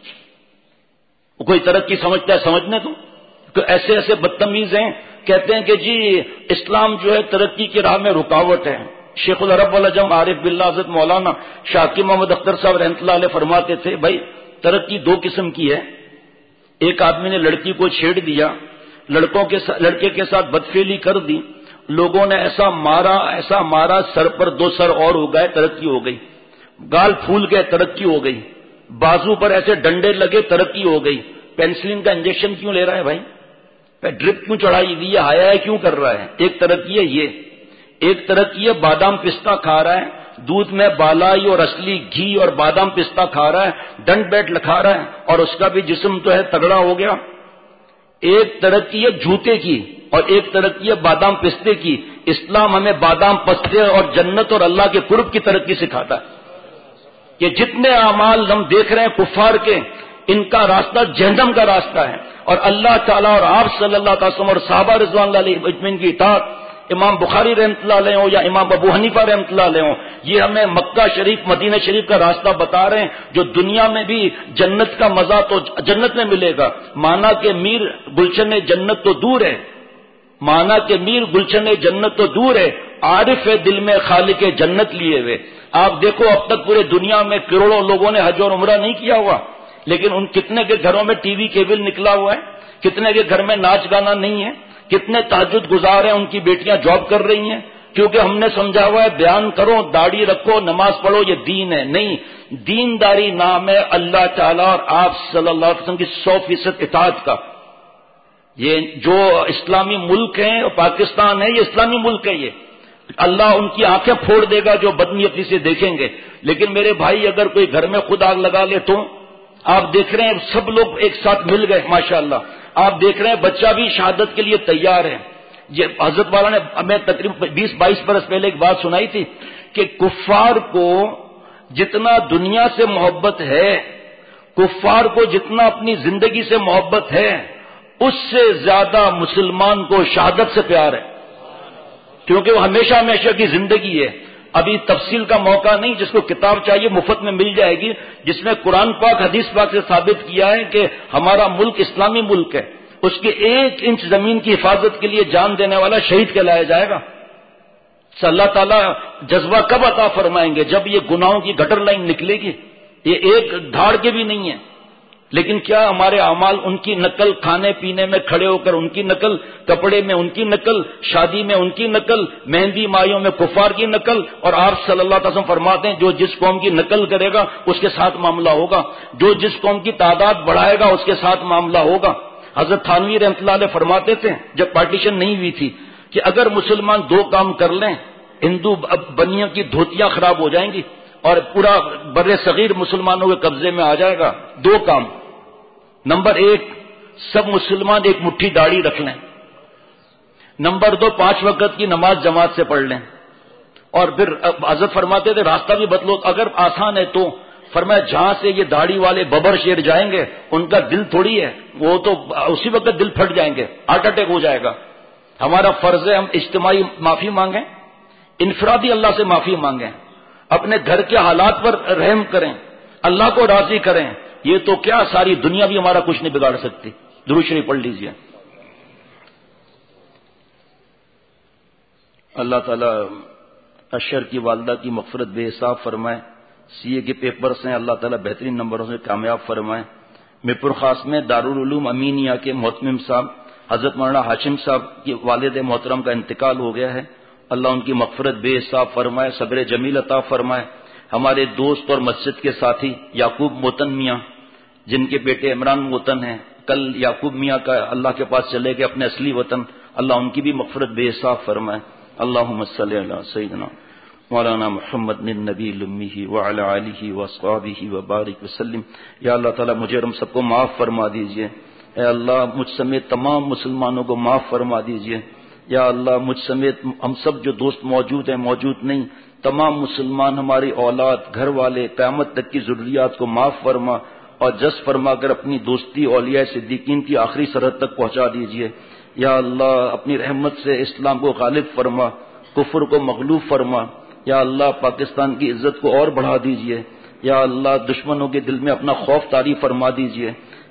کوئی ترقی سمجھتا ہے سمجھنے تو کہ ایسے ایسے بدتمیز ہیں، کہتے ہیں کہ جی اسلام جو ہے ترقی کی راہ میں رکاوٹ ہے، شیخ العرب والعجم عارف باللہ حضرت مولانا شاکر محمد اختر صاحب رحمۃ اللہ علیہ فرماتے تھے بھائی ترقی دو قسم کی ہے. ایک آدمی نے لڑکی کو چھیڑ دیا, لڑکوں کے لڑکے کے ساتھ بدفعلی کر دی, لوگوں نے ایسا مارا ایسا مارا سر پر دو سر اور ہو گئے, ترقی ہو گئی. گال پھول گئے, ترقی ہو گئی. بازو پر ایسے ڈنڈے لگے, ترقی ہو گئی. پینسلن کا انجیکشن کیوں لے رہا ہے بھائی؟ ڈرپ کیوں چڑھائی ہوئی ہے, آیا ہے کیوں کر رہا ہے؟ ایک ترقی ہے یہ. ایک ترقی ہے بادام پستہ کھا رہا ہے, دودھ میں بالائی اور اصلی گھی اور بادام پستہ کھا رہا ہے, ڈنڈ بیٹ لکھا رہا ہے اور اس کا بھی جسم تو ہے تگڑا ہو گیا. ایک ترقی ہے جوتے کی اور ایک ترقی ہے بادام پستے کی. اسلام ہمیں بادام پستے اور جنت اور اللہ کے قرب کی ترقی سکھاتا ہے کہ جتنے اعمال ہم دیکھ رہے ہیں کفار کے, ان کا راستہ جہنم کا راستہ ہے, اور اللہ تعالیٰ اور آپ صلی اللہ علیہ وسلم اور صحابہ رضوان اللہ علیہ اجمعین کی اطاعت, امام بخاری رحمۃ اللہ علیہ ہوں یا امام ابو حنیفہ رحمۃ اللہ علیہ ہوں, یہ ہمیں مکہ شریف مدینہ شریف کا راستہ بتا رہے ہیں جو دنیا میں بھی جنت کا مزہ تو جنت میں ملے گا. مانا کہ میر گلشن جنت تو دور ہے, مانا کہ میر گلشن جنت تو دور ہے, عارف ہے دل میں خالق جنت لیے ہوئے. آپ دیکھو اب تک پورے دنیا میں کروڑوں لوگوں نے حج اور عمرہ نہیں کیا ہوا, لیکن ان کتنے کے گھروں میں ٹی وی کیبل نکلا ہوا ہے, کتنے کے گھر میں ناچ گانا نہیں ہے, کتنے تہجد گزار ہیں, ان کی بیٹیاں جاب کر رہی ہیں, کیونکہ ہم نے سمجھا ہوا ہے بیان کرو, داڑھی رکھو, نماز پڑھو, یہ دین ہے. نہیں, دینداری نام ہے اللہ تعالیٰ اور آپ صلی اللہ علیہ وسلم کی سو فیصد اطاعت کا. یہ جو اسلامی ملک ہیں اور پاکستان ہے, یہ اسلامی ملک ہے, یہ اللہ ان کی آنکھیں پھوڑ دے گا جو بدنیتی سے دیکھیں گے. لیکن میرے بھائی اگر کوئی گھر میں خود آگ لگا لے تو آپ دیکھ رہے ہیں سب لوگ ایک ساتھ مل گئے ماشاءاللہ, آپ دیکھ رہے ہیں بچہ بھی شہادت کے لیے تیار ہے. یہ حضرت والا نے ہمیں تقریباً بیس بائیس برس پہلے ایک بات سنائی تھی کہ کفار کو جتنا دنیا سے محبت ہے, کفار کو جتنا اپنی زندگی سے محبت ہے, اس سے زیادہ مسلمان کو شہادت سے پیار ہے, کیونکہ وہ ہمیشہ ہمیشہ کی زندگی ہے. ابھی تفصیل کا موقع نہیں, جس کو کتاب چاہیے مفت میں مل جائے گی, جس میں قرآن پاک حدیث پاک سے ثابت کیا ہے کہ ہمارا ملک اسلامی ملک ہے. اس کے ایک انچ زمین کی حفاظت کے لیے جان دینے والا شہید کہلایا جائے گا. اللہ تعالیٰ جذبہ کب عطا فرمائیں گے؟ جب یہ گناہوں کی گٹر لائن نکلے گی. یہ ایک دھاڑ کے بھی نہیں ہے, لیکن کیا ہمارے اعمال ان کی نقل, کھانے پینے میں کھڑے ہو کر ان کی نقل, کپڑے میں ان کی نقل, شادی میں ان کی نقل, مہندی مائیوں میں کفار کی نقل. اور آپ صلی اللہ علیہ وسلم فرماتے ہیں جو جس قوم کی نقل کرے گا اس کے ساتھ معاملہ ہوگا, جو جس قوم کی تعداد بڑھائے گا اس کے ساتھ معاملہ ہوگا. حضرت تھانوی رحمۃ اللہ علیہ فرماتے تھے جب پارٹیشن نہیں ہوئی تھی کہ اگر مسلمان دو کام کر لیں, ہندو بنیوں کی دھوتیاں خراب ہو جائیں گی اور پورا بر صغیر مسلمانوں کے قبضے میں آ جائے گا. دو کام, نمبر ایک سب مسلمان ایک مٹھی داڑھی رکھ لیں, نمبر دو پانچ وقت کی نماز جماعت سے پڑھ لیں. اور پھر حضرت فرماتے تھے راستہ بھی بدلو, اگر آسان ہے تو فرمایا جہاں سے یہ داڑھی والے ببر شیر جائیں گے ان کا دل تھوڑی ہے, وہ تو اسی وقت دل پھٹ جائیں گے, ہارٹ اٹیک ہو جائے گا. ہمارا فرض ہے ہم اجتماعی معافی مانگیں, انفرادی اللہ سے معافی مانگیں, اپنے گھر کے حالات پر رحم کریں, اللہ کو راضی کریں. یہ تو کیا ساری دنیا بھی ہمارا کچھ نہیں بگاڑ سکتی. درود شریف پڑھ لیجئے. اللہ تعالیٰ اشر کی والدہ کی مغفرت بے حساب فرمائے. سی اے کے پیپرز ہیں, اللہ تعالیٰ بہترین نمبروں سے کامیاب فرمائے. میرپور خاص میں دارالعلوم امینیہ کے محتمم صاحب حضرت مولانا ہاشم صاحب کی والد محترم کا انتقال ہو گیا ہے. اللہ ان کی مغفرت بے حساب فرمائے, صبر جمیل عطا فرمائے. ہمارے دوست اور مسجد کے ساتھی یعقوب موتن میاں جن کے بیٹے عمران موتن ہیں, کل یعقوب میاں کا اللہ کے پاس چلے گئے اپنے اصلی وطن, اللہ ان کی بھی مغفرت بے حساب فرمائے. اللہم صلی علی سیدنا مولانا محمد النبی الامی وعلی آلہ واصحابہ وبارک وسلم. یا اللہ تعالیٰ مجھے اور ہم سب کو معاف فرما دیجئے. اے اللہ مجھ سمیت تمام مسلمانوں کو معاف فرما دیجئے. یا اللہ مجھ سمیت ہم سب جو دوست موجود ہیں موجود نہیں, تمام مسلمان ہماری اولاد گھر والے قیامت تک کی ضروریات کو معاف فرما اور جس فرما کر اپنی دوستی اولیاء صدیقین کی آخری سرحد تک پہنچا دیجئے. یا اللہ اپنی رحمت سے اسلام کو غالب فرما, کفر کو مغلوب فرما. یا اللہ پاکستان کی عزت کو اور بڑھا دیجئے. یا اللہ دشمنوں کے دل میں اپنا خوف طاری فرما دیجئے.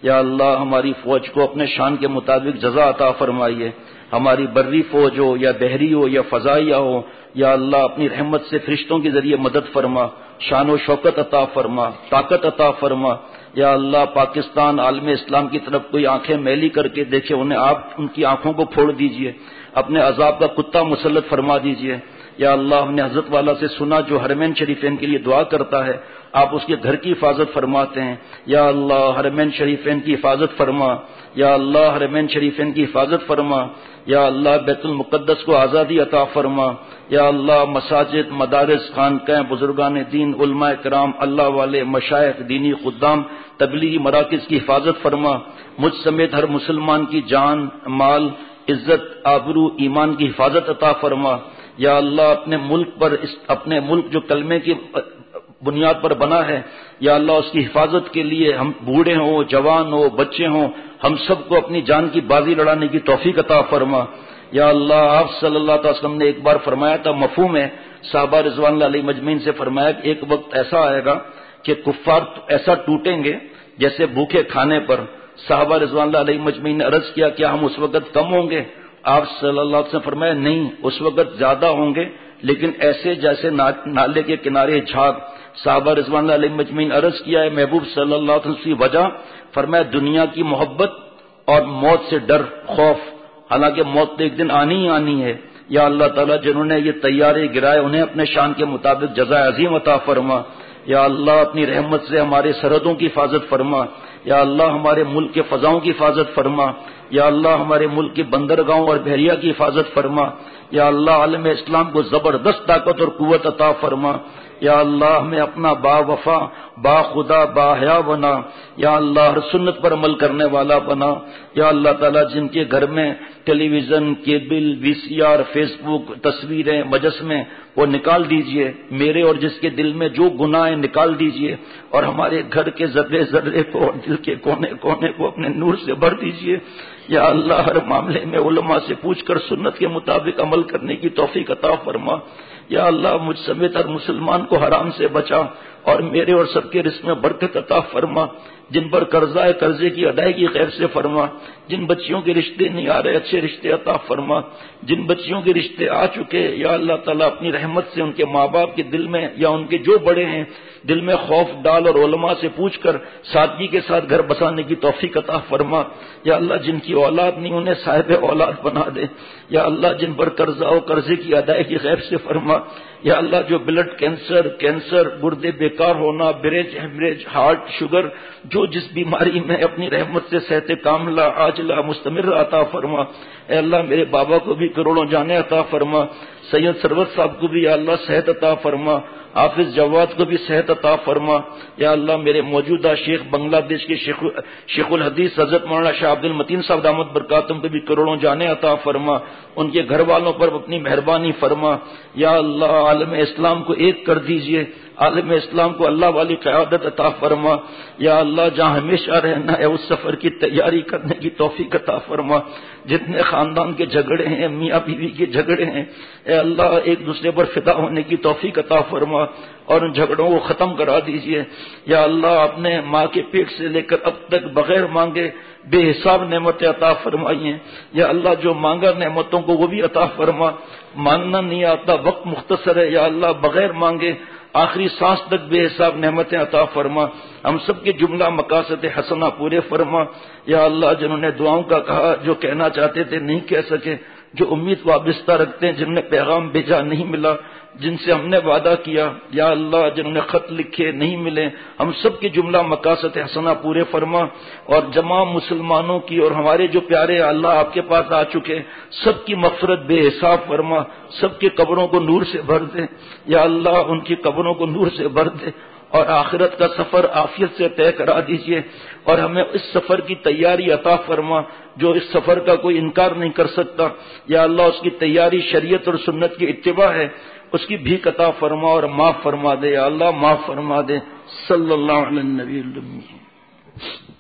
یا اللہ ہماری فوج کو اپنے شان کے مطابق جزا عطا فرمائیے، ہماری بری فوج ہو یا بحری ہو یا فضائیہ ہو، یا اللہ اپنی رحمت سے فرشتوں کے ذریعے مدد فرما، شان و شوکت عطا فرما، طاقت عطا فرما۔ یا اللہ پاکستان عالم اسلام کی طرف کوئی آنکھیں میلی کر کے دیکھے، انہیں آپ ان کی آنکھوں کو پھوڑ دیجئے، اپنے عذاب کا کتا مسلط فرما دیجئے۔ یا اللہ ہم نے حضرت والا سے سنا جو حرمین شریفین کے لیے دعا کرتا ہے، آپ اس کے گھر کی حفاظت فرماتے ہیں۔ یا اللہ حرمین شریفین کی حفاظت فرما، یا اللہ حرمین شریفین کی حفاظت فرما، یا اللہ بیت المقدس کو آزادی عطا فرما، یا اللہ مساجد، مدارس، خانقاہیں، بزرگان دین، علماء کرام، اللہ والے، مشائخ، دینی خدام، تبلیغی مراکز کی حفاظت فرما، مجھ سمیت ہر مسلمان کی جان، مال، عزت، آبرو، ایمان کی حفاظت عطا فرما۔ یا اللہ اپنے ملک پر، اپنے ملک جو کلمے کی بنیاد پر بنا ہے، یا اللہ اس کی حفاظت کے لیے ہم بوڑھے ہوں، جوان ہوں، بچے ہوں، ہم سب کو اپنی جان کی بازی لڑانے کی توفیق عطا فرما۔ یا اللہ آپ صلی اللہ علیہ وسلم نے ایک بار فرمایا تھا، مفہوم ہے صحابہ رضوان اللہ علیہ مجمعین سے فرمایا کہ ایک وقت ایسا آئے گا کہ کفار ایسا ٹوٹیں گے جیسے بھوکے کھانے پر۔ صحابہ رضوان اللہ علیہ مجمعین نے عرض کیا کیا ہم اس وقت کم ہوں گے؟ آپ صلی اللہ علیہ وسلم نے فرمایا نہیں، اس وقت زیادہ ہوں گے، لیکن ایسے جیسے نالے کے کنارے جھاگ۔ صحابہ رضوان اللہ علیہ مجمعین عرض کیا ہے محبوب صلی اللہ علیہ وسلم کی وجہ؟ فرمایا دنیا کی محبت اور موت سے ڈر، خوف، حالانکہ موت تو ایک دن آنی ہی آنی ہے۔ یا اللہ تعالیٰ جنہوں نے یہ طیارے گرائے انہیں اپنے شان کے مطابق جزائے عظیم عطا فرما۔ یا اللہ اپنی رحمت سے ہمارے سرحدوں کی حفاظت فرما، یا اللہ ہمارے ملک کے فضاؤں کی حفاظت فرما، یا اللہ ہمارے ملک کے بندرگاہوں اور بحریہ کی حفاظت فرما، یا اللہ عالم اسلام کو زبردست طاقت اور قوت عطا فرما۔ یا اللہ ہمیں اپنا با وفا، با خدا، با حیا بنا، یا اللہ ہر سنت پر عمل کرنے والا بنا۔ یا اللہ تعالیٰ جن کے گھر میں television, cable, V C R, Facebook, تصویریں، مجسمے، وہ نکال دیجئے، میرے اور جس کے دل میں جو گناہ ہیں نکال دیجئے، اور ہمارے گھر کے ذرے ذرے کو اور دل کے کونے کونے کو اپنے نور سے بھر دیجئے۔ یا اللہ ہر معاملے میں علماء سے پوچھ کر سنت کے مطابق عمل کرنے کی توفیق عطا فرما۔ یا اللہ مجھ سمیت ہر مسلمان کو حرام سے بچا، اور میرے اور سب کے رزق میں برکت عطا فرما۔ جن پر قرضہ ہے قرضے کی ادائیگی خیر سے فرما، جن بچیوں کے رشتے نہیں آ رہے اچھے رشتے عطا فرما، جن بچیوں کے رشتے آ چکے یا اللہ تعالیٰ اپنی رحمت سے ان کے ماں باپ کے دل میں یا ان کے جو بڑے ہیں دل میں خوف ڈال، اور علماء سے پوچھ کر سادگی کے ساتھ گھر بسانے کی توفیق عطا فرما۔ یا اللہ جن کی اولاد نہیں انہیں صاحب اولاد بنا دے۔ یا اللہ جن پر قرضہ ہو قرضے کی ادائیگی خیر سے فرما۔ یا اللہ جو بلڈ کینسر، کینسر، گردے بیکار ہونا، بریج ہیمریج، ہارٹ، شوگر، جو جس بیماری میں اپنی رحمت سے صحت کاملہ عاجلہ مستمر عطا فرما۔ اے اللہ میرے بابا کو بھی کروڑوں جانے عطا فرما، سید سروت صاحب کو بھی یا اللہ صحت عطا فرما، حافظ جواد کو بھی صحت عطا فرما۔ یا اللہ میرے موجودہ شیخ بنگلہ دیش کے شیخ شیخ الحدیث حضرت مولانا شاہ عبد المتین صاحب دامت برکاتہم کو بھی کروڑوں جانے عطا فرما، ان کے گھر والوں پر اپنی مہربانی فرما۔ یا اللہ عالم اسلام کو ایک کر دیجئے، عالم اسلام کو اللہ والی قیادت عطا فرما۔ یا اللہ جہاں ہمیشہ رہنا ہے اس سفر کی تیاری کرنے کی توفیق عطا فرما۔ جتنے خاندان کے جھگڑے ہیں، میاں بیوی کے جھگڑے ہیں، اے اللہ ایک دوسرے پر فدا ہونے کی توفیق عطا فرما اور ان جھگڑوں کو ختم کرا دیجئے۔ یا اللہ اپنے ماں کے پیٹ سے لے کر اب تک بغیر مانگے بے حساب نعمتیں عطا فرمائی ہیں۔ یا اللہ جو مانگا نعمتوں کو وہ بھی عطا فرما، مانگنا نہیں آتا وقت مختصر ہے، یا اللہ بغیر مانگے آخری سانس تک بے حساب نعمتیں عطا فرما، ہم سب کے جملہ مقاصد حسنہ پورے فرما۔ یا اللہ جنہوں نے دعاؤں کا کہا، جو کہنا چاہتے تھے نہیں کہہ سکے، جو امید وابستہ رکھتے ہیں جن نے پیغام بھیجا نہیں ملا، جن سے ہم نے وعدہ کیا، یا اللہ جنہوں نے خط لکھے نہیں ملے، ہم سب کے جملہ مقاصد حسنہ پورے فرما، اور جمع مسلمانوں کی اور ہمارے جو پیارے اللہ آپ کے پاس آ چکے سب کی مغفرت بے حساب فرما، سب کے قبروں کو نور سے بھر دے۔ یا اللہ ان کی قبروں کو نور سے بھر دے، اور آخرت کا سفر عافیت سے طے کرا دیجئے، اور ہمیں اس سفر کی تیاری عطا فرما جو اس سفر کا کوئی انکار نہیں کر سکتا۔ یا اللہ اس کی تیاری شریعت اور سنت کی اتباع ہے، اس کی بھی عطا فرما اور معاف فرما دے۔ یا اللہ معاف فرما دے۔ صلی اللہ علیہ النبی الأمی۔